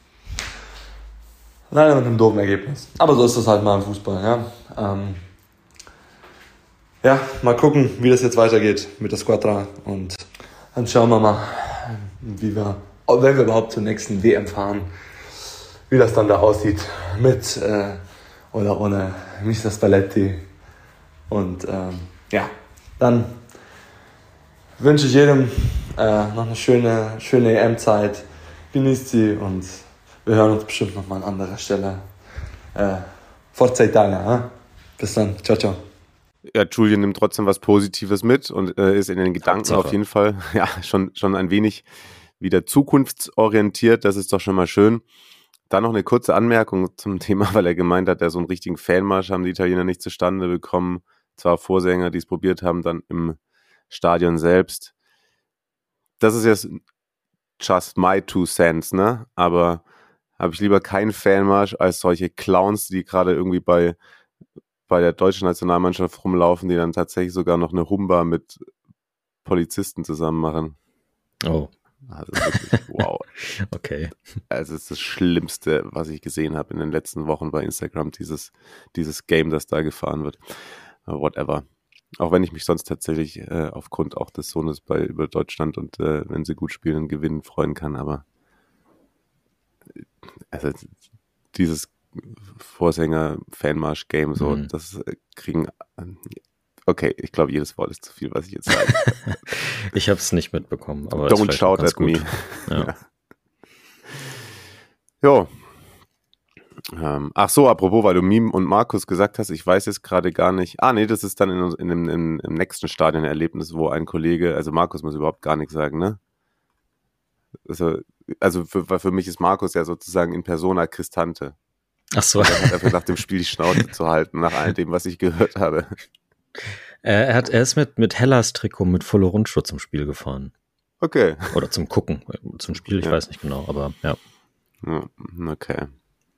leider mit einem doofen Ergebnis. Aber so ist das halt mal im Fußball, ja. Ähm, ja, mal gucken, wie das jetzt weitergeht mit der Squadra. Und dann schauen wir mal, wie wir, wenn wir überhaupt zur nächsten W M fahren, wie das dann da aussieht mit äh, oder ohne Mister Spalletti. Und ähm, ja, dann wünsche ich jedem äh, noch eine schöne, schöne E M-Zeit. Genießt sie und wir hören uns bestimmt nochmal an anderer Stelle. Äh, Forza Italia, eh? Bis dann, ciao, ciao. Ja, Julian nimmt trotzdem was Positives mit und äh, ist in den Gedanken Hauptsache. auf jeden Fall ja schon, schon ein wenig wieder zukunftsorientiert. Das ist doch schon mal schön. Dann noch eine kurze Anmerkung zum Thema, weil er gemeint hat, ja, so einen richtigen Fanmarsch haben die Italiener nicht zustande bekommen. Zwar Vorsänger, die es probiert haben, dann im Stadion selbst. Das ist jetzt just my two cents, ne? Aber habe ich lieber keinen Fanmarsch als solche Clowns, die gerade irgendwie bei bei der deutschen Nationalmannschaft rumlaufen, die dann tatsächlich sogar noch eine Humba mit Polizisten zusammen machen. Oh. Also wirklich, wow. Okay. Also es ist das Schlimmste, was ich gesehen habe in den letzten Wochen bei Instagram, dieses, dieses Game, das da gefahren wird. Uh, whatever. Auch wenn ich mich sonst tatsächlich äh, aufgrund auch des Sohnes bei über Deutschland und äh, wenn sie gut spielen und gewinnen, freuen kann, aber also dieses Vorsänger-Fanmarsch-Game, so, mhm. das äh, kriegen, okay, ich glaube, jedes Wort ist zu viel, was ich jetzt sage. Ich habe es nicht mitbekommen, aber Don't shout at me. Ja. Jo. Ähm, ach so, apropos, weil du Meme und Markus gesagt hast, ich weiß jetzt gerade gar nicht, ah nee, das ist dann in, in, in, in, im nächsten Stadionerlebnis, wo ein Kollege, also Markus muss überhaupt gar nichts sagen, ne? Also, also für, für mich ist Markus ja sozusagen in persona Cristante. Ach so. Er hat einfach nach dem Spiel die Schnauze zu halten, nach all dem, was ich gehört habe. Er, hat, er ist mit, mit Hellas Trikot mit voller Rundschuhe zum Spiel gefahren. Okay. Oder zum Gucken. Zum Spiel, ich ja. weiß nicht genau, aber ja. ja okay.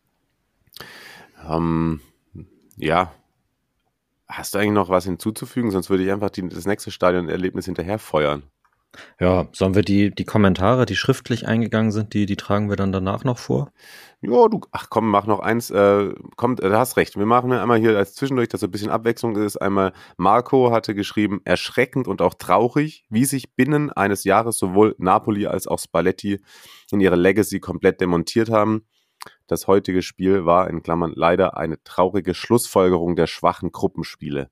Um, ja. Hast du eigentlich noch was hinzuzufügen? Sonst würde ich einfach die, das nächste Stadionerlebnis hinterher feuern. Ja, sollen wir die, die Kommentare, die schriftlich eingegangen sind, die, die tragen wir dann danach noch vor? Ja, du, ach komm, mach noch eins, äh, kommt, äh, du hast recht, wir machen einmal hier als zwischendurch, dass so ein bisschen Abwechslung ist, einmal Marco hatte geschrieben, erschreckend und auch traurig, wie sich binnen eines Jahres sowohl Napoli als auch Spalletti in ihre Legacy komplett demontiert haben. Das heutige Spiel war, in Klammern, leider eine traurige Schlussfolgerung der schwachen Gruppenspiele.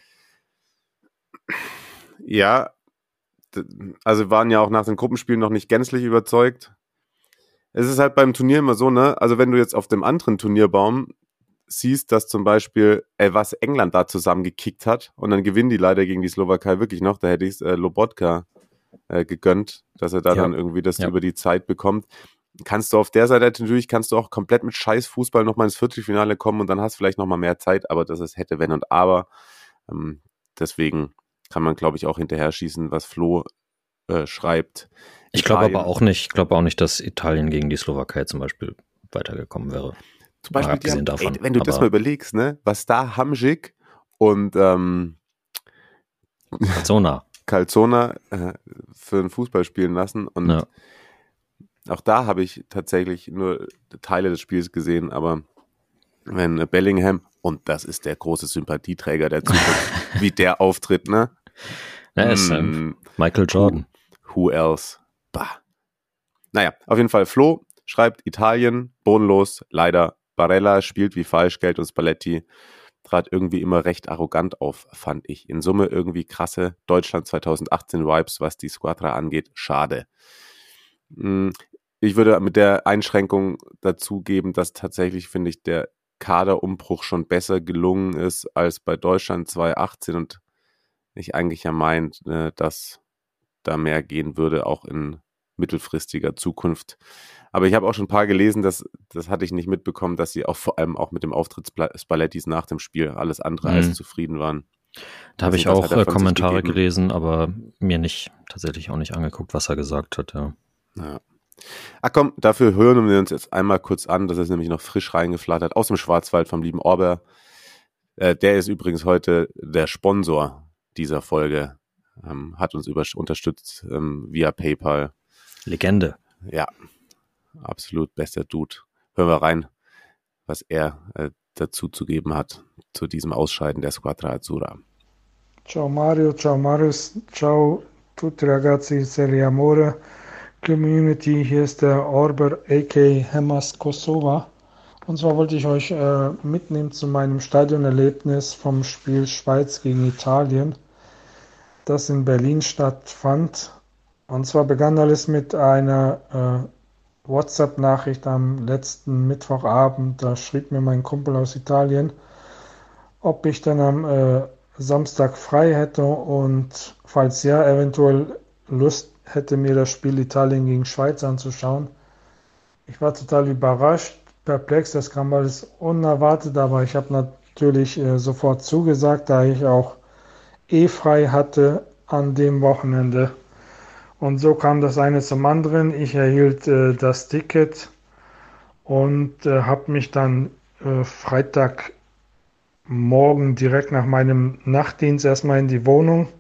Ja, also waren ja auch nach den Gruppenspielen noch nicht gänzlich überzeugt. Es ist halt beim Turnier immer so, ne? Also wenn du jetzt auf dem anderen Turnierbaum siehst, dass zum Beispiel, ey, was England da zusammengekickt hat und dann gewinnen die leider gegen die Slowakei wirklich noch, da hätte ich es äh, Lobotka äh, gegönnt, dass er da ja. dann irgendwie das ja. über die Zeit bekommt. Kannst du auf der Seite natürlich, kannst du auch komplett mit scheiß Fußball nochmal ins Viertelfinale kommen und dann hast du vielleicht nochmal mehr Zeit, aber das ist hätte, wenn und aber. Ähm, deswegen kann man, glaube ich, auch hinterher schießen, was Flo äh, schreibt. Ich glaube aber auch nicht, ich glaube auch nicht, dass Italien gegen die Slowakei zum Beispiel weitergekommen wäre. Zum Beispiel, abgesehen die haben, davon. Ey, wenn du das mal überlegst, ne, was da Hamsik und ähm, Calzona, Calzona äh, für ein Fußball spielen lassen und ja. auch da habe ich tatsächlich nur Teile des Spiels gesehen, aber wenn Bellingham, und das ist der große Sympathieträger der Zukunft, wie der auftritt, ne? Er ist ähm, Michael Jordan. Who, who else? Bah. Naja, auf jeden Fall Flo schreibt Italien, bodenlos, leider. Barella spielt wie Falschgeld und Spalletti trat irgendwie immer recht arrogant auf, fand ich. In Summe irgendwie krasse Deutschland zwanzig achtzehn Vibes, was die Squadra angeht. Schade. Ich würde mit der Einschränkung dazugeben, dass tatsächlich, finde ich, der Kaderumbruch schon besser gelungen ist als bei Deutschland zwanzig achtzehn und ich eigentlich ja meint, dass da mehr gehen würde, auch in mittelfristiger Zukunft. Aber ich habe auch schon ein paar gelesen, dass, das hatte ich nicht mitbekommen, dass sie auch vor allem auch mit dem Auftritt Spallettis nach dem Spiel alles andere mhm. als zufrieden waren. Da habe Also, ich was auch hat er äh, von sich Kommentare gegeben? gelesen, aber mir nicht, tatsächlich auch nicht angeguckt, was er gesagt hat, ja. Ja. Ach komm, dafür hören wir uns jetzt einmal kurz an. Das ist nämlich noch frisch reingeflattert aus dem Schwarzwald vom lieben Orber. Äh, der ist übrigens heute der Sponsor dieser Folge. Ähm, hat uns über, unterstützt ähm, via PayPal. Legende. Ja, absolut bester Dude. Hören wir rein, was er äh, dazu zu geben hat zu diesem Ausscheiden der Squadra Azzurra. Ciao Mario, ciao Marius, ciao tutti ragazzi di Serie Amore Community, hier ist der Orber aka Hemas Kosova. Und zwar wollte ich euch äh, mitnehmen zu meinem Stadionerlebnis vom Spiel Schweiz gegen Italien, das in Berlin stattfand. Und zwar begann alles mit einer äh, WhatsApp-Nachricht am letzten Mittwochabend. Da schrieb mir mein Kumpel aus Italien, ob ich dann am äh, Samstag frei hätte und falls ja, eventuell Lust hätte, mir das Spiel Italien gegen Schweiz anzuschauen. Ich war total überrascht, perplex, das kam alles unerwartet, aber ich habe natürlich äh, sofort zugesagt, da ich auch eh frei hatte an dem Wochenende. Und so kam das eine zum anderen. Ich erhielt äh, das Ticket und äh, habe mich dann äh, Freitagmorgen direkt nach meinem Nachtdienst erstmal in die Wohnung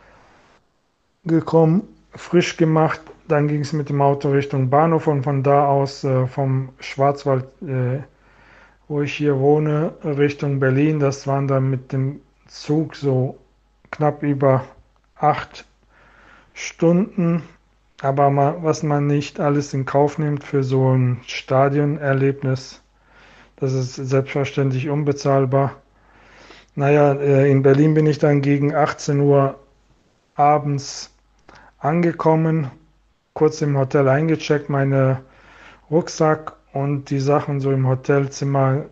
gekommen, frisch gemacht. Dann ging es mit dem Auto Richtung Bahnhof und von da aus äh, vom Schwarzwald, äh, wo ich hier wohne, Richtung Berlin. Das waren dann mit dem Zug so knapp über acht Stunden. Aber ma, was man nicht alles in Kauf nimmt für so ein Stadionerlebnis, das ist selbstverständlich unbezahlbar. Naja, äh, in Berlin bin ich dann gegen achtzehn Uhr abends angekommen, kurz im Hotel eingecheckt, meine Rucksack und die Sachen so im Hotelzimmer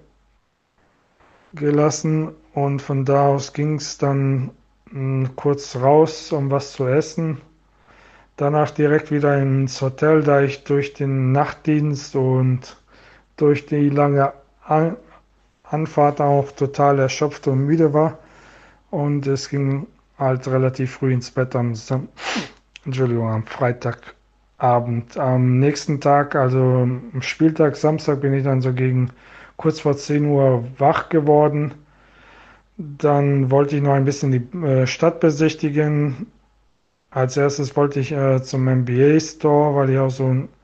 gelassen und von da aus ging es dann mh, kurz raus, um was zu essen. Danach direkt wieder ins Hotel, da ich durch den Nachtdienst und durch die lange An- Anfahrt auch total erschöpft und müde war. Und es ging halt relativ früh ins Bett am, Sam- Entschuldigung, am Freitagabend. Am nächsten Tag, also am Spieltag Samstag, bin ich dann so gegen kurz vor zehn Uhr wach geworden. Dann wollte ich noch ein bisschen die äh, Stadt besichtigen. Als erstes wollte ich äh, zum N B A Store, weil ich auch so ein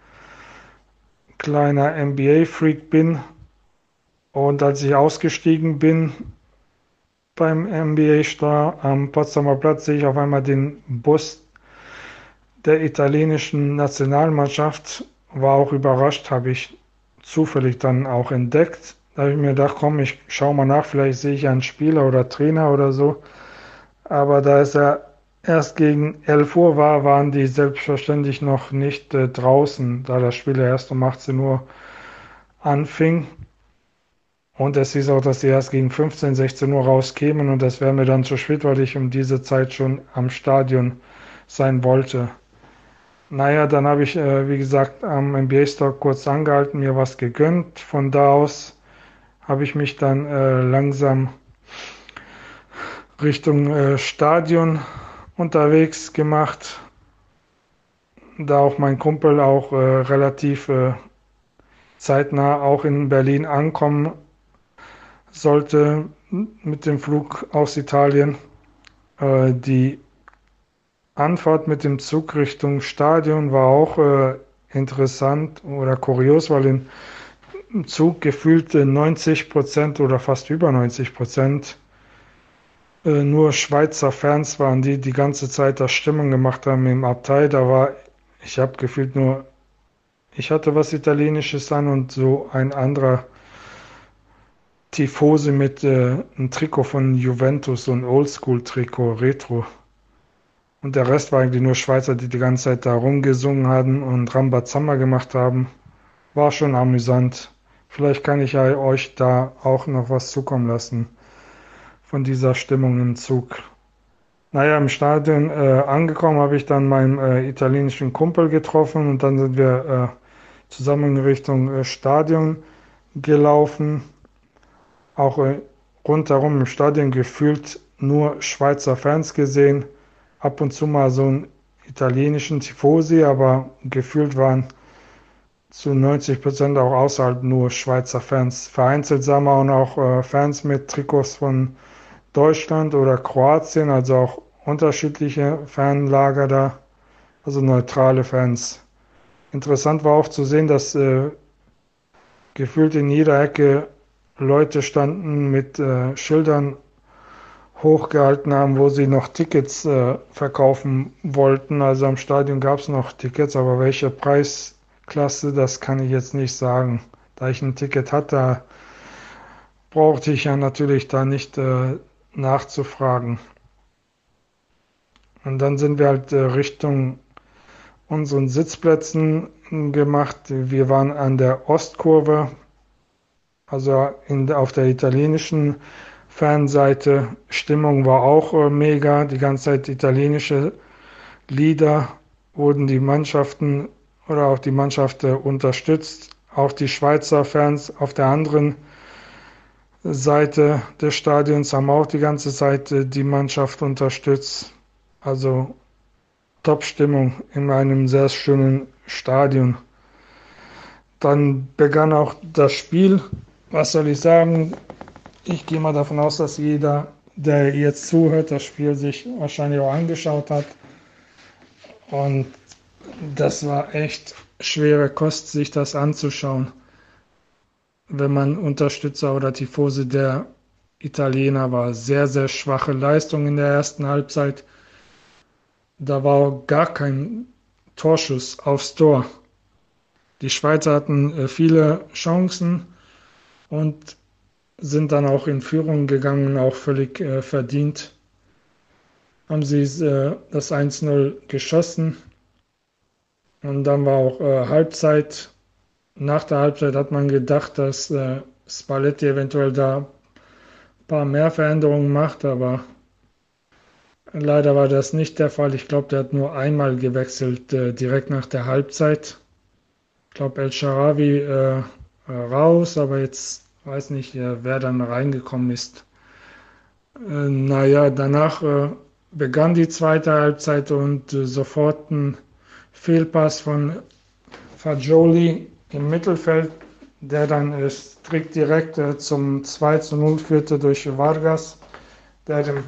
kleiner N B A-Freak bin. Und als ich ausgestiegen bin beim N B A Store am Potsdamer Platz, sehe ich auf einmal den Bus der italienischen Nationalmannschaft. War auch überrascht, habe ich zufällig dann auch entdeckt. Da habe ich mir gedacht, komm, ich schaue mal nach, vielleicht sehe ich einen Spieler oder Trainer oder so. Aber da es ja erst gegen elf Uhr war, waren die selbstverständlich noch nicht äh, draußen, da das Spiel ja erst um achtzehn Uhr anfing. Und es hieß auch, dass sie erst gegen fünfzehn, sechzehn Uhr rauskämen und das wäre mir dann zu spät, weil ich um diese Zeit schon am Stadion sein wollte. Naja, dann habe ich, äh, wie gesagt, am N B A Store kurz angehalten, mir was gegönnt. Von da aus habe ich mich dann äh, langsam Richtung äh, Stadion unterwegs gemacht, da auch mein Kumpel auch äh, relativ äh, zeitnah auch in Berlin ankommen sollte mit dem Flug aus Italien. Äh, die Anfahrt mit dem Zug Richtung Stadion war auch äh, interessant oder kurios, weil in, im Zug gefühlt äh, neunzig Prozent oder fast über neunzig Prozent äh, nur Schweizer Fans waren, die die ganze Zeit da Stimmung gemacht haben im Abteil. Da war, ich habe gefühlt nur, ich hatte was Italienisches an und so ein anderer Tifosi mit äh, einem Trikot von Juventus, so ein Oldschool-Trikot, Retro. Und der Rest war eigentlich nur Schweizer, die die ganze Zeit da rumgesungen haben und Rambazamba gemacht haben. War schon amüsant. Vielleicht kann ich ja euch da auch noch was zukommen lassen von dieser Stimmung im Zug. Naja, im Stadion äh, angekommen habe ich dann meinen äh, italienischen Kumpel getroffen und dann sind wir äh, zusammen in Richtung äh, Stadion gelaufen. Auch äh, rundherum im Stadion gefühlt nur Schweizer Fans gesehen, ab und zu mal so einen italienischen Tifosi, aber gefühlt waren zu neunzig Prozent auch außerhalb nur Schweizer Fans. Vereinzelt sah man auch äh, Fans mit Trikots von Deutschland oder Kroatien, also auch unterschiedliche Fanlager da, also neutrale Fans. Interessant war auch zu sehen, dass äh, gefühlt in jeder Ecke Leute standen mit äh, Schildern hochgehalten haben, wo sie noch Tickets äh, verkaufen wollten. Also am Stadion gab es noch Tickets, aber welche Preisklasse, das kann ich jetzt nicht sagen. Da ich ein Ticket hatte, brauchte ich ja natürlich da nicht äh, nachzufragen. Und dann sind wir halt äh, Richtung unseren Sitzplätzen gemacht. Wir waren an der Ostkurve, also in, auf der italienischen Fanseite. Stimmung war auch äh, mega. Die ganze Zeit italienische Lieder wurden die Mannschaften oder auch die Mannschaft äh, unterstützt. Auch die Schweizer Fans auf der anderen Seite des Stadions haben auch die ganze Zeit äh, die Mannschaft unterstützt. Also Top-Stimmung in einem sehr schönen Stadion. Dann begann auch das Spiel. Was soll ich sagen? Ich gehe mal davon aus, dass jeder, der jetzt zuhört, das Spiel sich wahrscheinlich auch angeschaut hat. Und das war echt schwere Kost, sich das anzuschauen, wenn man Unterstützer oder Tifosi der Italiener war. Sehr, sehr schwache Leistung in der ersten Halbzeit. Da war gar kein Torschuss aufs Tor. Die Schweizer hatten äh, viele Chancen und sind dann auch in Führung gegangen, auch völlig äh, verdient. Haben sie äh, das eins null geschossen. Und dann war auch äh, Halbzeit. Nach der Halbzeit hat man gedacht, dass äh, Spalletti eventuell da ein paar mehr Veränderungen macht, aber leider war das nicht der Fall. Ich glaube, der hat nur einmal gewechselt, äh, direkt nach der Halbzeit. Ich glaube, El Shaarawy äh, raus, aber jetzt weiß nicht, äh, wer dann reingekommen ist. Äh, naja, danach äh, begann die zweite Halbzeit und äh, sofort ein Fehlpass von Fagioli im Mittelfeld, der dann äh, strikt direkt äh, zum zwei zu null führte durch Vargas, der den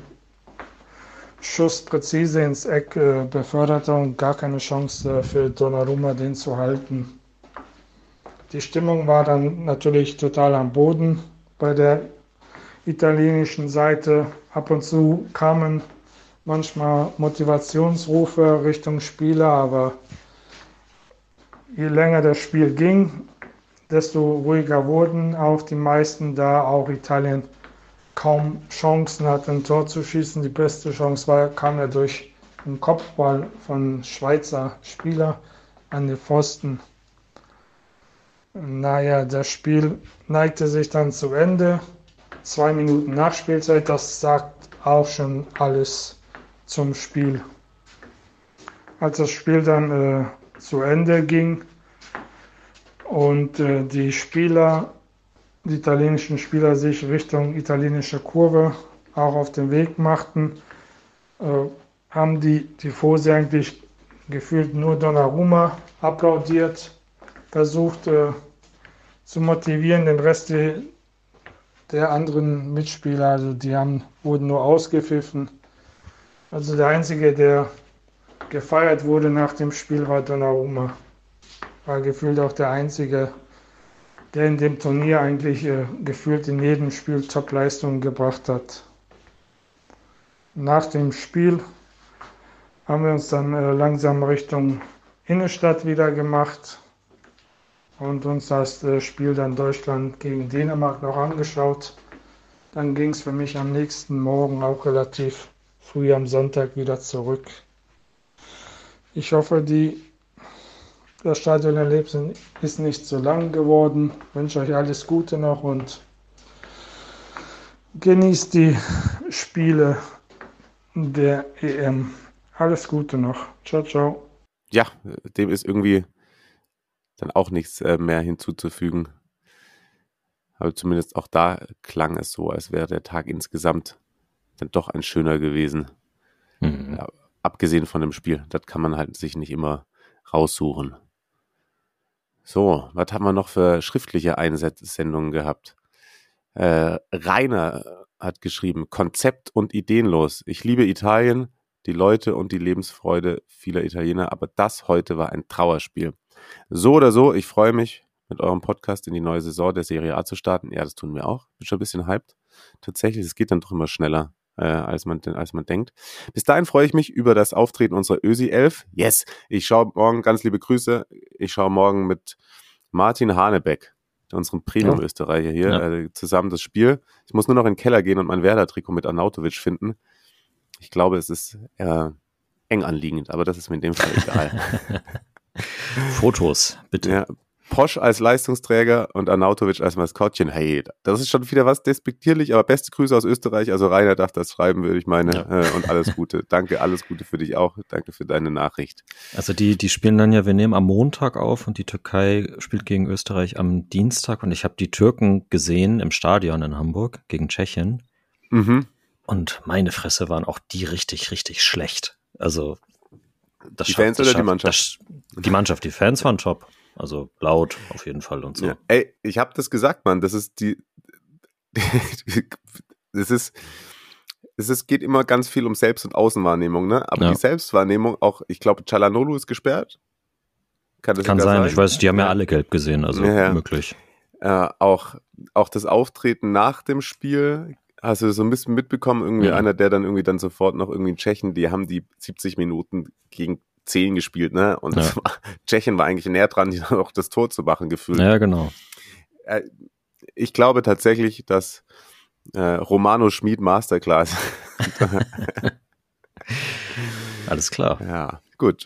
Schuss präzise ins Eck äh, beförderte und gar keine Chance äh, für Donnarumma, den zu halten. Die Stimmung war dann natürlich total am Boden bei der italienischen Seite. Ab und zu kamen manchmal Motivationsrufe Richtung Spieler, aber je länger das Spiel ging, desto ruhiger wurden auch die meisten, da auch Italien kaum Chancen hatte, ein Tor zu schießen. Die beste Chance war, kam ja durch einen Kopfball von Schweizer Spieler an den Pfosten. Naja, das Spiel neigte sich dann zu Ende. Zwei Minuten Nachspielzeit, das sagt auch schon alles zum Spiel. Als das Spiel dann äh, zu Ende ging und äh, die Spieler, die italienischen Spieler sich Richtung italienische Kurve auch auf den Weg machten, äh, haben die Tifosi eigentlich gefühlt nur Donnarumma applaudiert, versucht äh, zu motivieren, den Rest der, der anderen Mitspieler, also die haben, wurden nur ausgepfiffen. Also der Einzige, der gefeiert wurde nach dem Spiel, war Donnarumma. War gefühlt auch der Einzige, der in dem Turnier eigentlich äh, gefühlt in jedem Spiel Top-Leistungen gebracht hat. Nach dem Spiel haben wir uns dann äh, langsam Richtung Innenstadt wieder gemacht und uns das äh, Spiel dann Deutschland gegen Dänemark noch angeschaut. Dann ging es für mich am nächsten Morgen auch relativ früh am Sonntag wieder zurück. Ich hoffe, die, das Stadionerlebnis ist nicht so lang geworden. Ich wünsche euch alles Gute noch und genießt die Spiele der E M. Alles Gute noch. Ciao, ciao. Ja, dem ist irgendwie dann auch nichts äh, mehr hinzuzufügen. Aber zumindest auch da klang es so, als wäre der Tag insgesamt dann doch ein schöner gewesen. Mhm. Ja, abgesehen von dem Spiel. Das kann man halt sich nicht immer raussuchen. So, was haben wir noch für schriftliche Einsendungen gehabt? Äh, Rainer hat geschrieben, Konzept und ideenlos. Ich liebe Italien, die Leute und die Lebensfreude vieler Italiener, aber das heute war ein Trauerspiel. So oder so, ich freue mich, mit eurem Podcast in die neue Saison der Serie A zu starten. Ja, das tun wir auch. Bin schon ein bisschen hyped. Tatsächlich, es geht dann doch immer schneller, äh, als man, als man denkt. Bis dahin freue ich mich über das Auftreten unserer Ösi elf. Yes, ich schaue morgen, ganz liebe Grüße, ich schaue morgen mit Martin Hanebeck, unserem Premium-Österreicher hier, Ja. äh, zusammen das Spiel. Ich muss nur noch in den Keller gehen und mein Werder-Trikot mit Arnautovic finden. Ich glaube, es ist äh, eng anliegend, aber das ist mir in dem Fall egal. Fotos, bitte. Ja, Posch als Leistungsträger und Arnautovic als Maskottchen. Hey, das ist schon wieder was despektierlich, aber beste Grüße aus Österreich. Also Rainer darf das schreiben, würde ich meine. Ja. Äh, und alles Gute. Danke, alles Gute für dich auch. Danke für deine Nachricht. Also die, die spielen dann ja, wir nehmen am Montag auf und die Türkei spielt gegen Österreich am Dienstag und ich habe die Türken gesehen im Stadion in Hamburg gegen Tschechien Mhm. und meine Fresse waren auch die richtig, richtig schlecht. Also das Die schafft- Fans das oder die schafft- Mannschaft? Das, die Mannschaft, die Fans waren top. Also laut auf jeden Fall und so. Ja. Ey, ich habe das gesagt, Mann. Das ist die. Es ist. Es ist, geht immer ganz viel um Selbst- und Außenwahrnehmung, ne? Aber Ja. die Selbstwahrnehmung, auch, ich glaube, Çalhanoğlu ist gesperrt. Kann das Kann sogar sein, ich weiß, die haben ja Ja. alle gelb gesehen, also Ja, ja. möglich. Äh, auch, auch das Auftreten nach dem Spiel, hast du so ein bisschen mitbekommen, irgendwie Mhm. einer, der dann irgendwie dann sofort noch irgendwie in Tschechien, die haben die siebzig Minuten gegen zehn gespielt, ne? Und Ja. das war, Tschechien war eigentlich näher dran, die dann auch das Tor zu machen gefühlt. Ja, genau. Äh, ich glaube tatsächlich, dass äh, Romano Schmid Masterclass. Alles klar. Ja, gut.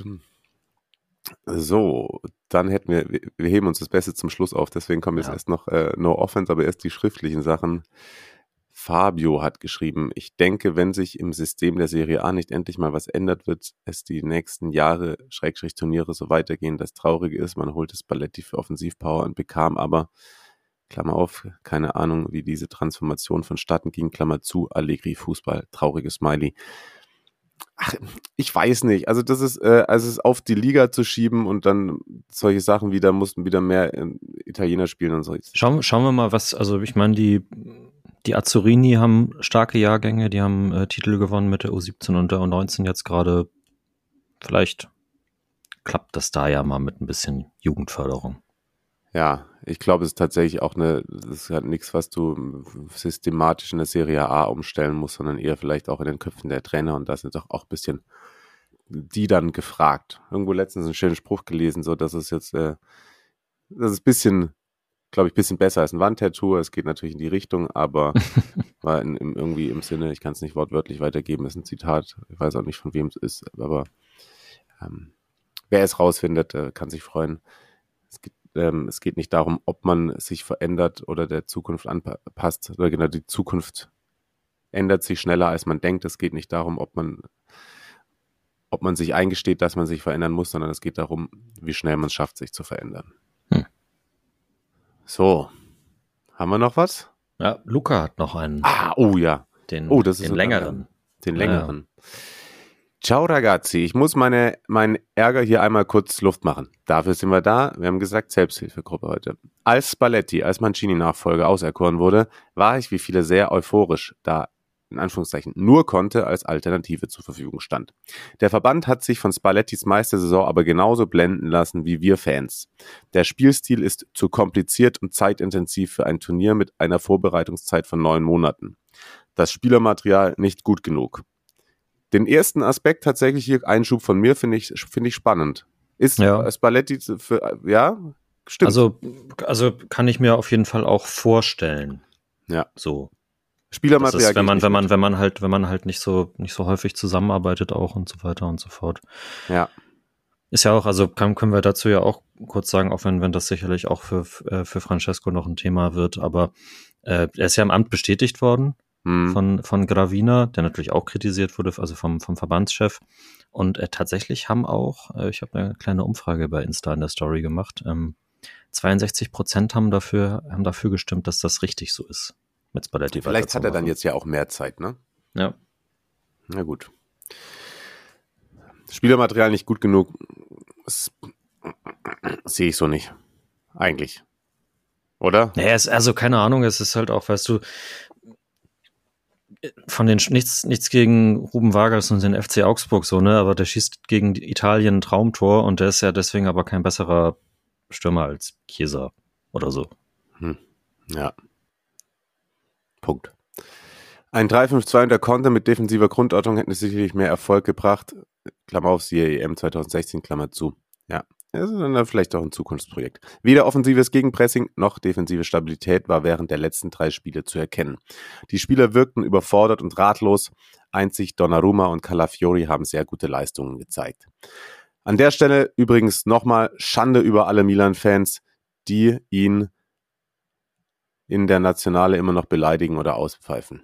So, dann hätten wir, wir- wir heben uns das Beste zum Schluss auf, deswegen kommen jetzt Ja. erst noch äh, No Offense, aber erst die schriftlichen Sachen. Fabio hat geschrieben, ich denke, wenn sich im System der Serie A nicht endlich mal was ändert, wird es die nächsten Jahre, Schrägstrich Turniere, so weitergehen. Das Traurige ist, man holt das Spalletti für Offensivpower und bekam aber, Klammer auf, keine Ahnung, wie diese Transformation vonstatten ging, Klammer zu, Allegri Fußball, trauriges Smiley. Ach, ich weiß nicht. Also das ist, äh, also es auf die Liga zu schieben und dann solche Sachen wie, da mussten wieder mehr äh, Italiener spielen und so. Schauen, schauen wir mal, was, also ich meine, die, die Azzurrini haben starke Jahrgänge, die haben äh, Titel gewonnen mit der U siebzehn und der U neunzehn jetzt gerade. Vielleicht klappt das da ja mal mit ein bisschen Jugendförderung. Ja, ich glaube, es ist tatsächlich auch eine, das ist halt nichts, was du systematisch in der Serie A umstellen musst, sondern eher vielleicht auch in den Köpfen der Trainer und da sind doch auch ein bisschen die dann gefragt. Irgendwo letztens einen schönen Spruch gelesen, so dass es jetzt, äh, das ist ein bisschen, glaube ich, ein bisschen besser als ein Wandtattoo. Es geht natürlich in die Richtung, aber war in, im, irgendwie im Sinne, ich kann es nicht wortwörtlich weitergeben, ist ein Zitat. Ich weiß auch nicht, von wem es ist, aber ähm, wer es rausfindet, äh, kann sich freuen. Es gibt Ähm, es geht nicht darum, ob man sich verändert oder der Zukunft anpasst. Oder genau, die Zukunft ändert sich schneller, als man denkt. Es geht nicht darum, ob man, ob man sich eingesteht, dass man sich verändern muss, sondern es geht darum, wie schnell man es schafft, sich zu verändern. Hm. So, haben wir noch was? Ja, Luca hat noch einen, Ah, oh ja, den, oh, das ist den sogar- längeren. den Ja, längeren. Ciao ragazzi, ich muss meine, meinen Ärger hier einmal kurz Luft machen. Dafür sind wir da. Wir haben gesagt, Selbsthilfegruppe heute. Als Spalletti, als Mancini-Nachfolger auserkoren wurde, war ich wie viele sehr euphorisch, da in Anführungszeichen nur konnte, als Alternative zur Verfügung stand. Der Verband hat sich von Spallettis Meistersaison aber genauso blenden lassen wie wir Fans. Der Spielstil ist zu kompliziert und zeitintensiv für ein Turnier mit einer Vorbereitungszeit von neun Monaten. Das Spielermaterial nicht gut genug. Den ersten Aspekt tatsächlich hier, Einschub von mir, finde ich, finde ich spannend. Ist Ja. Spalletti für, ja, stimmt. Also, also kann ich mir auf jeden Fall auch vorstellen. Ja. So. Das Spielermaterial. ist, wenn man, geht wenn man, nicht wenn man halt, wenn man halt nicht so, nicht so häufig zusammenarbeitet auch und so weiter und so fort. mit. Ja. Ist ja auch, also kann, können wir dazu ja auch kurz sagen, auch wenn, wenn das sicherlich auch für, für Francesco noch ein Thema wird, aber äh, er ist ja im Amt bestätigt worden. Hm. von von Gravina, der natürlich auch kritisiert wurde, also vom vom Verbandschef. Und äh, tatsächlich haben auch, äh, ich habe eine kleine Umfrage bei Insta in der Story gemacht, ähm, zweiundsechzig Prozent haben dafür haben dafür gestimmt, dass das richtig so ist, mit Spalletti Vielleicht hat er dann weiterzumachen. jetzt ja auch mehr Zeit, ne? Ja, Na gut. Spielermaterial nicht gut genug, das sehe ich so nicht. Eigentlich. Oder? Naja, es, also keine Ahnung, es ist halt auch, weißt du, von den nichts, nichts gegen Ruben Vargas und den F C Augsburg so, ne, aber der schießt gegen Italien ein Traumtor und der ist ja deswegen aber kein besserer Stürmer als Chiesa oder so. Hm. Ja. Punkt. Ein drei fünf zwei und der Konter mit defensiver Grundordnung hätten sicherlich mehr Erfolg gebracht. Klammer auf, siehe E M zwanzig sechzehn, Klammer zu. Ja, das ist dann vielleicht auch ein Zukunftsprojekt. Weder offensives Gegenpressing noch defensive Stabilität war während der letzten drei Spiele zu erkennen. Die Spieler wirkten überfordert und ratlos. Einzig Donnarumma und Calafiori haben sehr gute Leistungen gezeigt. An der Stelle übrigens nochmal Schande über alle Milan-Fans, die ihn in der Nationale immer noch beleidigen oder auspfeifen.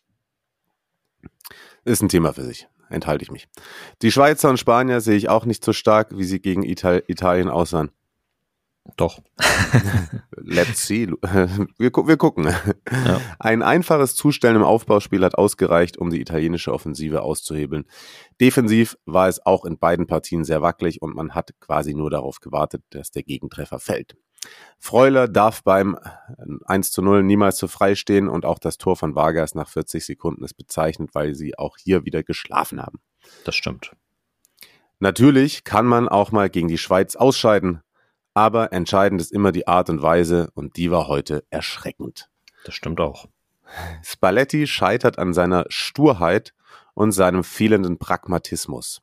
Ist ein Thema für sich. Enthalte ich mich. Die Schweizer und Spanier sehe ich auch nicht so stark, wie sie gegen Ital- Italien aussahen. Doch. Let's see. Wir, gu- wir gucken. Ja. Ein einfaches Zustellen im Aufbauspiel hat ausgereicht, um die italienische Offensive auszuhebeln. Defensiv war es auch in beiden Partien sehr wackelig und man hat quasi nur darauf gewartet, dass der Gegentreffer fällt. Freuler darf beim eins zu null niemals zu frei stehen und auch das Tor von Vargas nach vierzig Sekunden ist bezeichnet, weil sie auch hier wieder geschlafen haben. Das stimmt. Natürlich kann man auch mal gegen die Schweiz ausscheiden, aber entscheidend ist immer die Art und Weise und die war heute erschreckend. Das stimmt auch. Spalletti scheitert an seiner Sturheit und seinem fehlenden Pragmatismus.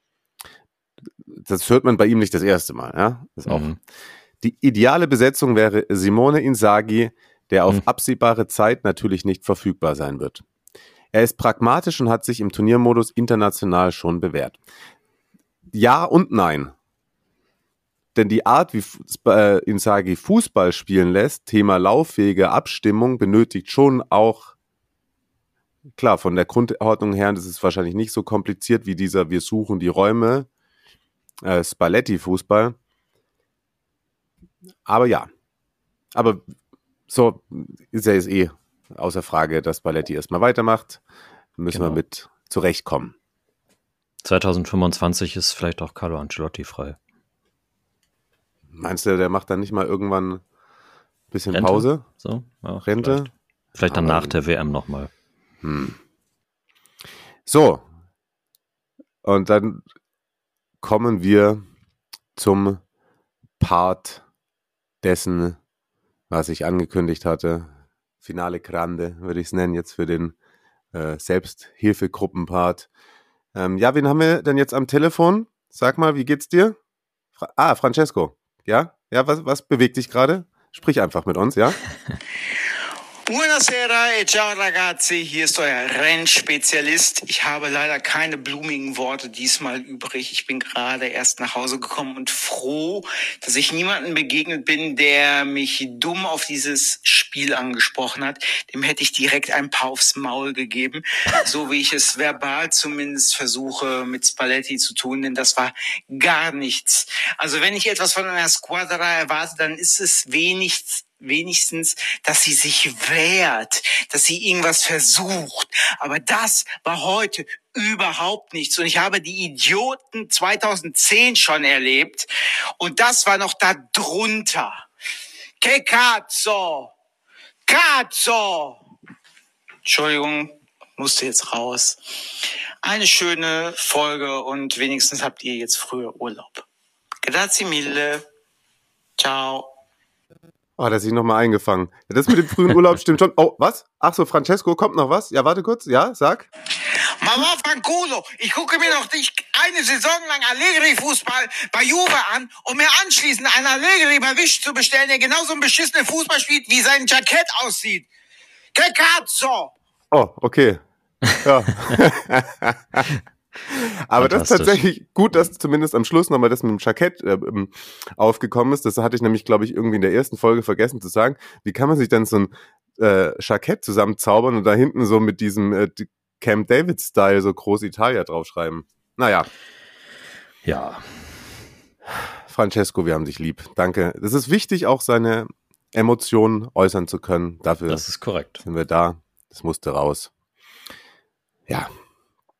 Das hört man bei ihm nicht das erste Mal. Ja? Das ist auch Mhm. Die ideale Besetzung wäre Simone Inzaghi, der auf Mhm. absehbare Zeit natürlich nicht verfügbar sein wird. Er ist pragmatisch und hat sich im Turniermodus international schon bewährt. Ja und nein. Denn die Art, wie äh, Inzaghi Fußball spielen lässt, Thema lauffähige Abstimmung, benötigt schon auch, klar, von der Grundordnung her, das ist wahrscheinlich nicht so kompliziert wie dieser Wir suchen die Räume, äh, Spalletti-Fußball. Aber ja, aber so ist ja jetzt eh außer Frage, dass Spalletti erstmal weitermacht. Müssen Genau. wir mit zurechtkommen. zwanzig fünfundzwanzig ist vielleicht auch Carlo Ancelotti frei. Meinst du, der macht dann nicht mal irgendwann ein bisschen Rente? Pause? So, ja, Rente? Vielleicht, vielleicht dann Aber- nach der W M nochmal. Hm. So. Und dann kommen wir zum Part dessen, was ich angekündigt hatte. Finale Grande, würde ich es nennen, jetzt für den äh, Selbsthilfegruppen-Part. Ähm, ja, wen haben wir denn jetzt am Telefon? Sag mal, wie geht's dir? Fra- ah, Francesco. Ja? Ja, was, was bewegt dich gerade? Sprich einfach mit uns, ja? Buonasera e ciao ragazzi, hier ist euer Rennspezialist. Ich habe leider keine blumigen Worte diesmal übrig. Ich bin gerade erst nach Hause gekommen und froh, dass ich niemandem begegnet bin, der mich dumm auf dieses Spiel angesprochen hat. Dem hätte ich direkt ein paar aufs Maul gegeben, so wie ich es verbal zumindest versuche mit Spalletti zu tun, denn das war gar nichts. Also wenn ich etwas von einer Squadra erwarte, dann ist es wenig wenigstens, dass sie sich wehrt, dass sie irgendwas versucht. Aber das war heute überhaupt nichts. Und ich habe die Idioten zweitausendzehn schon erlebt. Und das war noch da drunter. Che cazzo! Cazzo! Entschuldigung, musste jetzt raus. Eine schöne Folge und wenigstens habt ihr jetzt früher Urlaub. Grazie mille. Ciao. Oh, da ist sich nochmal eingefangen. Ja, das mit dem frühen Urlaub stimmt schon. Oh, was? Ach so, Francesco, kommt noch was? Ja, warte kurz. Ja, sag. Mama Fanculo, ich gucke mir doch nicht eine Saison lang Allegri-Fußball bei Juve an, um mir anschließend einen Allegri bei Wish zu bestellen, der genauso einen beschissenen Fußball spielt, wie sein Jackett aussieht. Che cazzo! Oh, okay. Ja. Aber das ist Fantastisch. tatsächlich gut, dass zumindest am Schluss nochmal das mit dem Jackett äh, ähm, aufgekommen ist. Das hatte ich nämlich, glaube ich, irgendwie in der ersten Folge vergessen zu sagen. Wie kann man sich dann so ein äh, Jackett zusammenzaubern und da hinten so mit diesem äh, Camp David-Style so groß Italia draufschreiben? Naja, Ja, Francesco, wir haben dich lieb. Danke. Es ist wichtig, auch seine Emotionen äußern zu können. Dafür das ist korrekt. sind wir da. Das musste raus. Ja.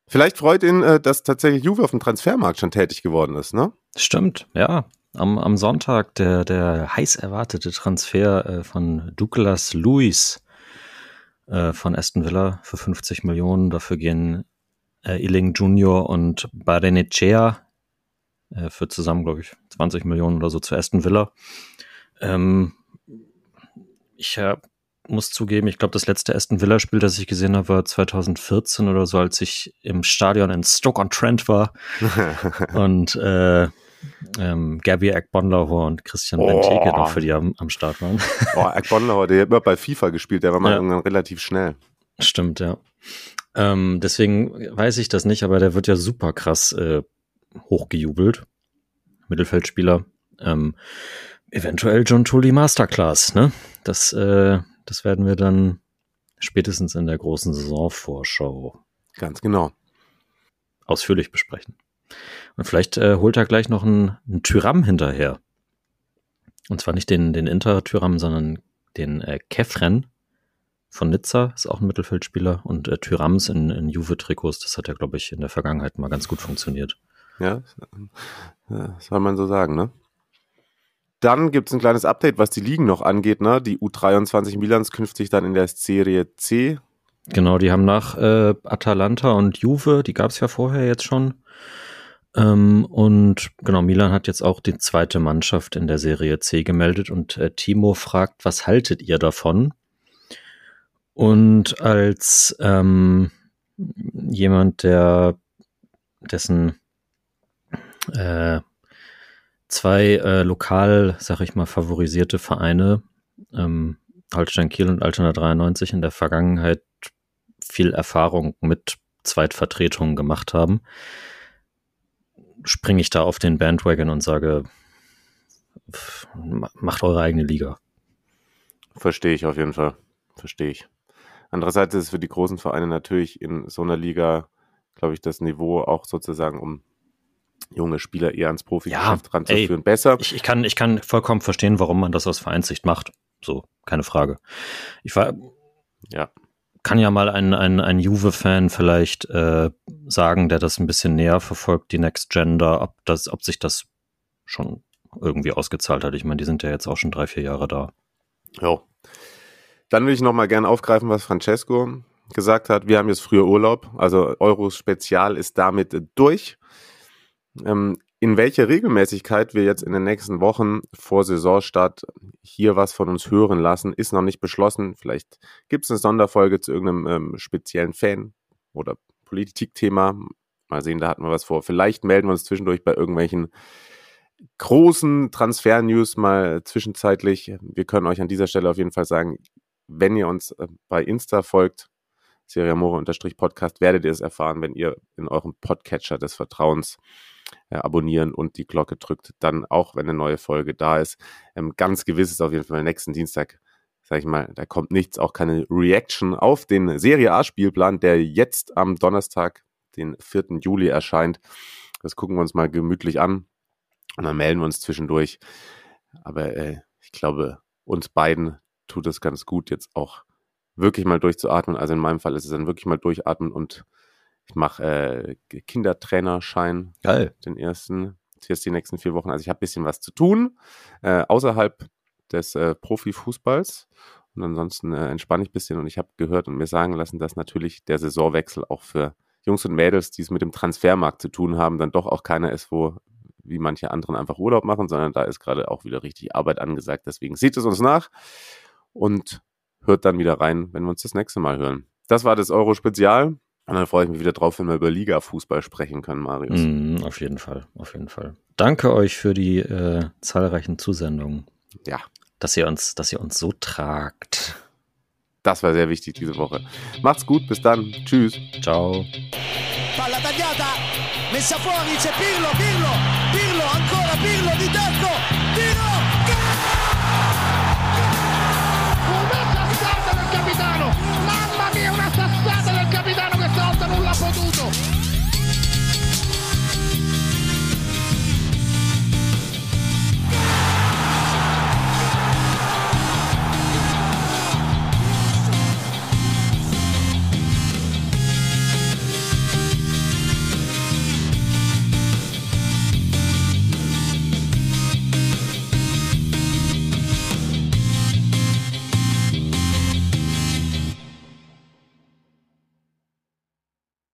Vielleicht freut ihn, äh, dass tatsächlich Juve auf dem Transfermarkt schon tätig geworden ist, ne? Stimmt, ja. Am, am Sonntag der, der heiß erwartete Transfer äh, von Douglas Luiz äh, von Aston Villa für fünfzig Millionen. Dafür gehen äh, Iling Junior und Barrenechea äh, für zusammen, glaube ich, zwanzig Millionen oder so zu Aston Villa. Ähm, ich äh, muss zugeben, ich glaube, das letzte Aston Villa-Spiel, das ich gesehen habe, war zwanzig vierzehn oder so, als ich im Stadion in Stoke-on-Trent war und äh, ähm, Gabby Agbonlahor und Christian oh. Benteke noch für die am, am Start waren. Oh, Agbonlahor, der hat immer bei FIFA gespielt, der war mal ja. irgendwann relativ schnell. Stimmt, ja. Ähm, deswegen weiß ich das nicht, aber der wird ja super krass äh, hochgejubelt. Mittelfeldspieler. Ähm, eventuell John Tully Masterclass, ne? Das, äh, das werden wir dann spätestens in der großen Saisonvorschau ganz genau ausführlich besprechen. Und vielleicht äh, holt er gleich noch einen, einen Thuram hinterher. Und zwar nicht den, den Inter-Thuram, sondern den äh, Kefren von Nizza, ist auch ein Mittelfeldspieler. Und äh, Thurams in, in Juve-Trikots, das hat ja, glaube ich, in der Vergangenheit mal ganz gut funktioniert. Ja, das soll man so sagen, ne? Dann gibt es ein kleines Update, was die Ligen noch angeht, ne? Die U dreiundzwanzig Milans künftig dann in der Serie C. Genau, die haben nach äh, Atalanta und Juve, die gab es ja vorher jetzt schon. Ähm, und genau, Milan hat jetzt auch die zweite Mannschaft in der Serie C gemeldet und äh, Timo fragt, was haltet ihr davon? Und als ähm, jemand, der dessen äh, zwei äh, lokal, sag ich mal, favorisierte Vereine, ähm, Holstein Kiel und Altona dreiundneunzig, in der Vergangenheit viel Erfahrung mit Zweitvertretungen gemacht haben, springe ich da auf den Bandwagon und sage, macht eure eigene Liga. Verstehe ich auf jeden Fall. Verstehe ich. Andererseits ist es für die großen Vereine natürlich in so einer Liga, glaube ich, das Niveau auch sozusagen, um junge Spieler eher ans Profigeschäft ja, ranzuführen, ey, besser. Ich, ich, kann, ich kann vollkommen verstehen, warum man das aus Vereinssicht macht. So, keine Frage. Ich war, ja. kann ja mal ein, ein, ein Juve-Fan vielleicht äh, sagen, der das ein bisschen näher verfolgt, die Next Gender, ob, das, ob sich das schon irgendwie ausgezahlt hat. Ich meine, die sind ja jetzt auch schon drei, vier Jahre da. Jo. Dann will ich noch mal gerne aufgreifen, was Francesco gesagt hat. Wir haben jetzt früher Urlaub, also Euro Spezial ist damit durch. Ähm, in welcher Regelmäßigkeit wir jetzt in den nächsten Wochen vor Saisonstart hier was von uns hören lassen, ist noch nicht beschlossen. Vielleicht gibt es eine Sonderfolge zu irgendeinem ähm, speziellen Fan- oder Politikthema. Mal sehen, da hatten wir was vor. Vielleicht melden wir uns zwischendurch bei irgendwelchen großen Transfer-News mal zwischenzeitlich. Wir können euch an dieser Stelle auf jeden Fall sagen, wenn ihr uns äh, bei Insta folgt, Serie Amore-Podcast, werdet ihr es erfahren, wenn ihr in eurem Podcatcher des Vertrauens äh, abonnieren und die Glocke drückt, dann auch, wenn eine neue Folge da ist. Ähm, ganz gewiss ist auf jeden Fall nächsten Dienstag, sag ich mal, da kommt nichts, auch keine Reaction auf den Serie A-Spielplan, der jetzt am Donnerstag, den vierten Juli erscheint. Das gucken wir uns mal gemütlich an und dann melden wir uns zwischendurch. Aber äh, ich glaube, uns beiden tut es ganz gut, jetzt auch wirklich mal durchzuatmen. Also in meinem Fall ist es dann wirklich mal durchatmen und ich mache äh, Kindertrainerschein. Geil. Den ersten, jetzt die nächsten vier Wochen. Also ich habe ein bisschen was zu tun, äh, außerhalb des äh, Profifußballs. Und ansonsten äh, entspanne ich ein bisschen und ich habe gehört und mir sagen lassen, dass natürlich der Saisonwechsel auch für Jungs und Mädels, die es mit dem Transfermarkt zu tun haben, dann doch auch keiner ist, wo wie manche anderen einfach Urlaub machen, sondern da ist gerade auch wieder richtig Arbeit angesagt. Deswegen seht es uns nach und hört dann wieder rein, wenn wir uns das nächste Mal hören. Das war das Euro-Spezial. Und dann freue ich mich wieder drauf, wenn wir über Liga-Fußball sprechen können, Marius. Mm, auf jeden Fall, auf jeden Fall. Danke euch für die äh, zahlreichen Zusendungen. Ja. Dass ihr uns, dass ihr uns so tragt. Das war sehr wichtig diese Woche. Macht's gut, bis dann. Tschüss. Ciao. Palla tagliata, messa fuori, c'è Pirlo, Pirlo, Pirlo, ancora Pirlo di tacco.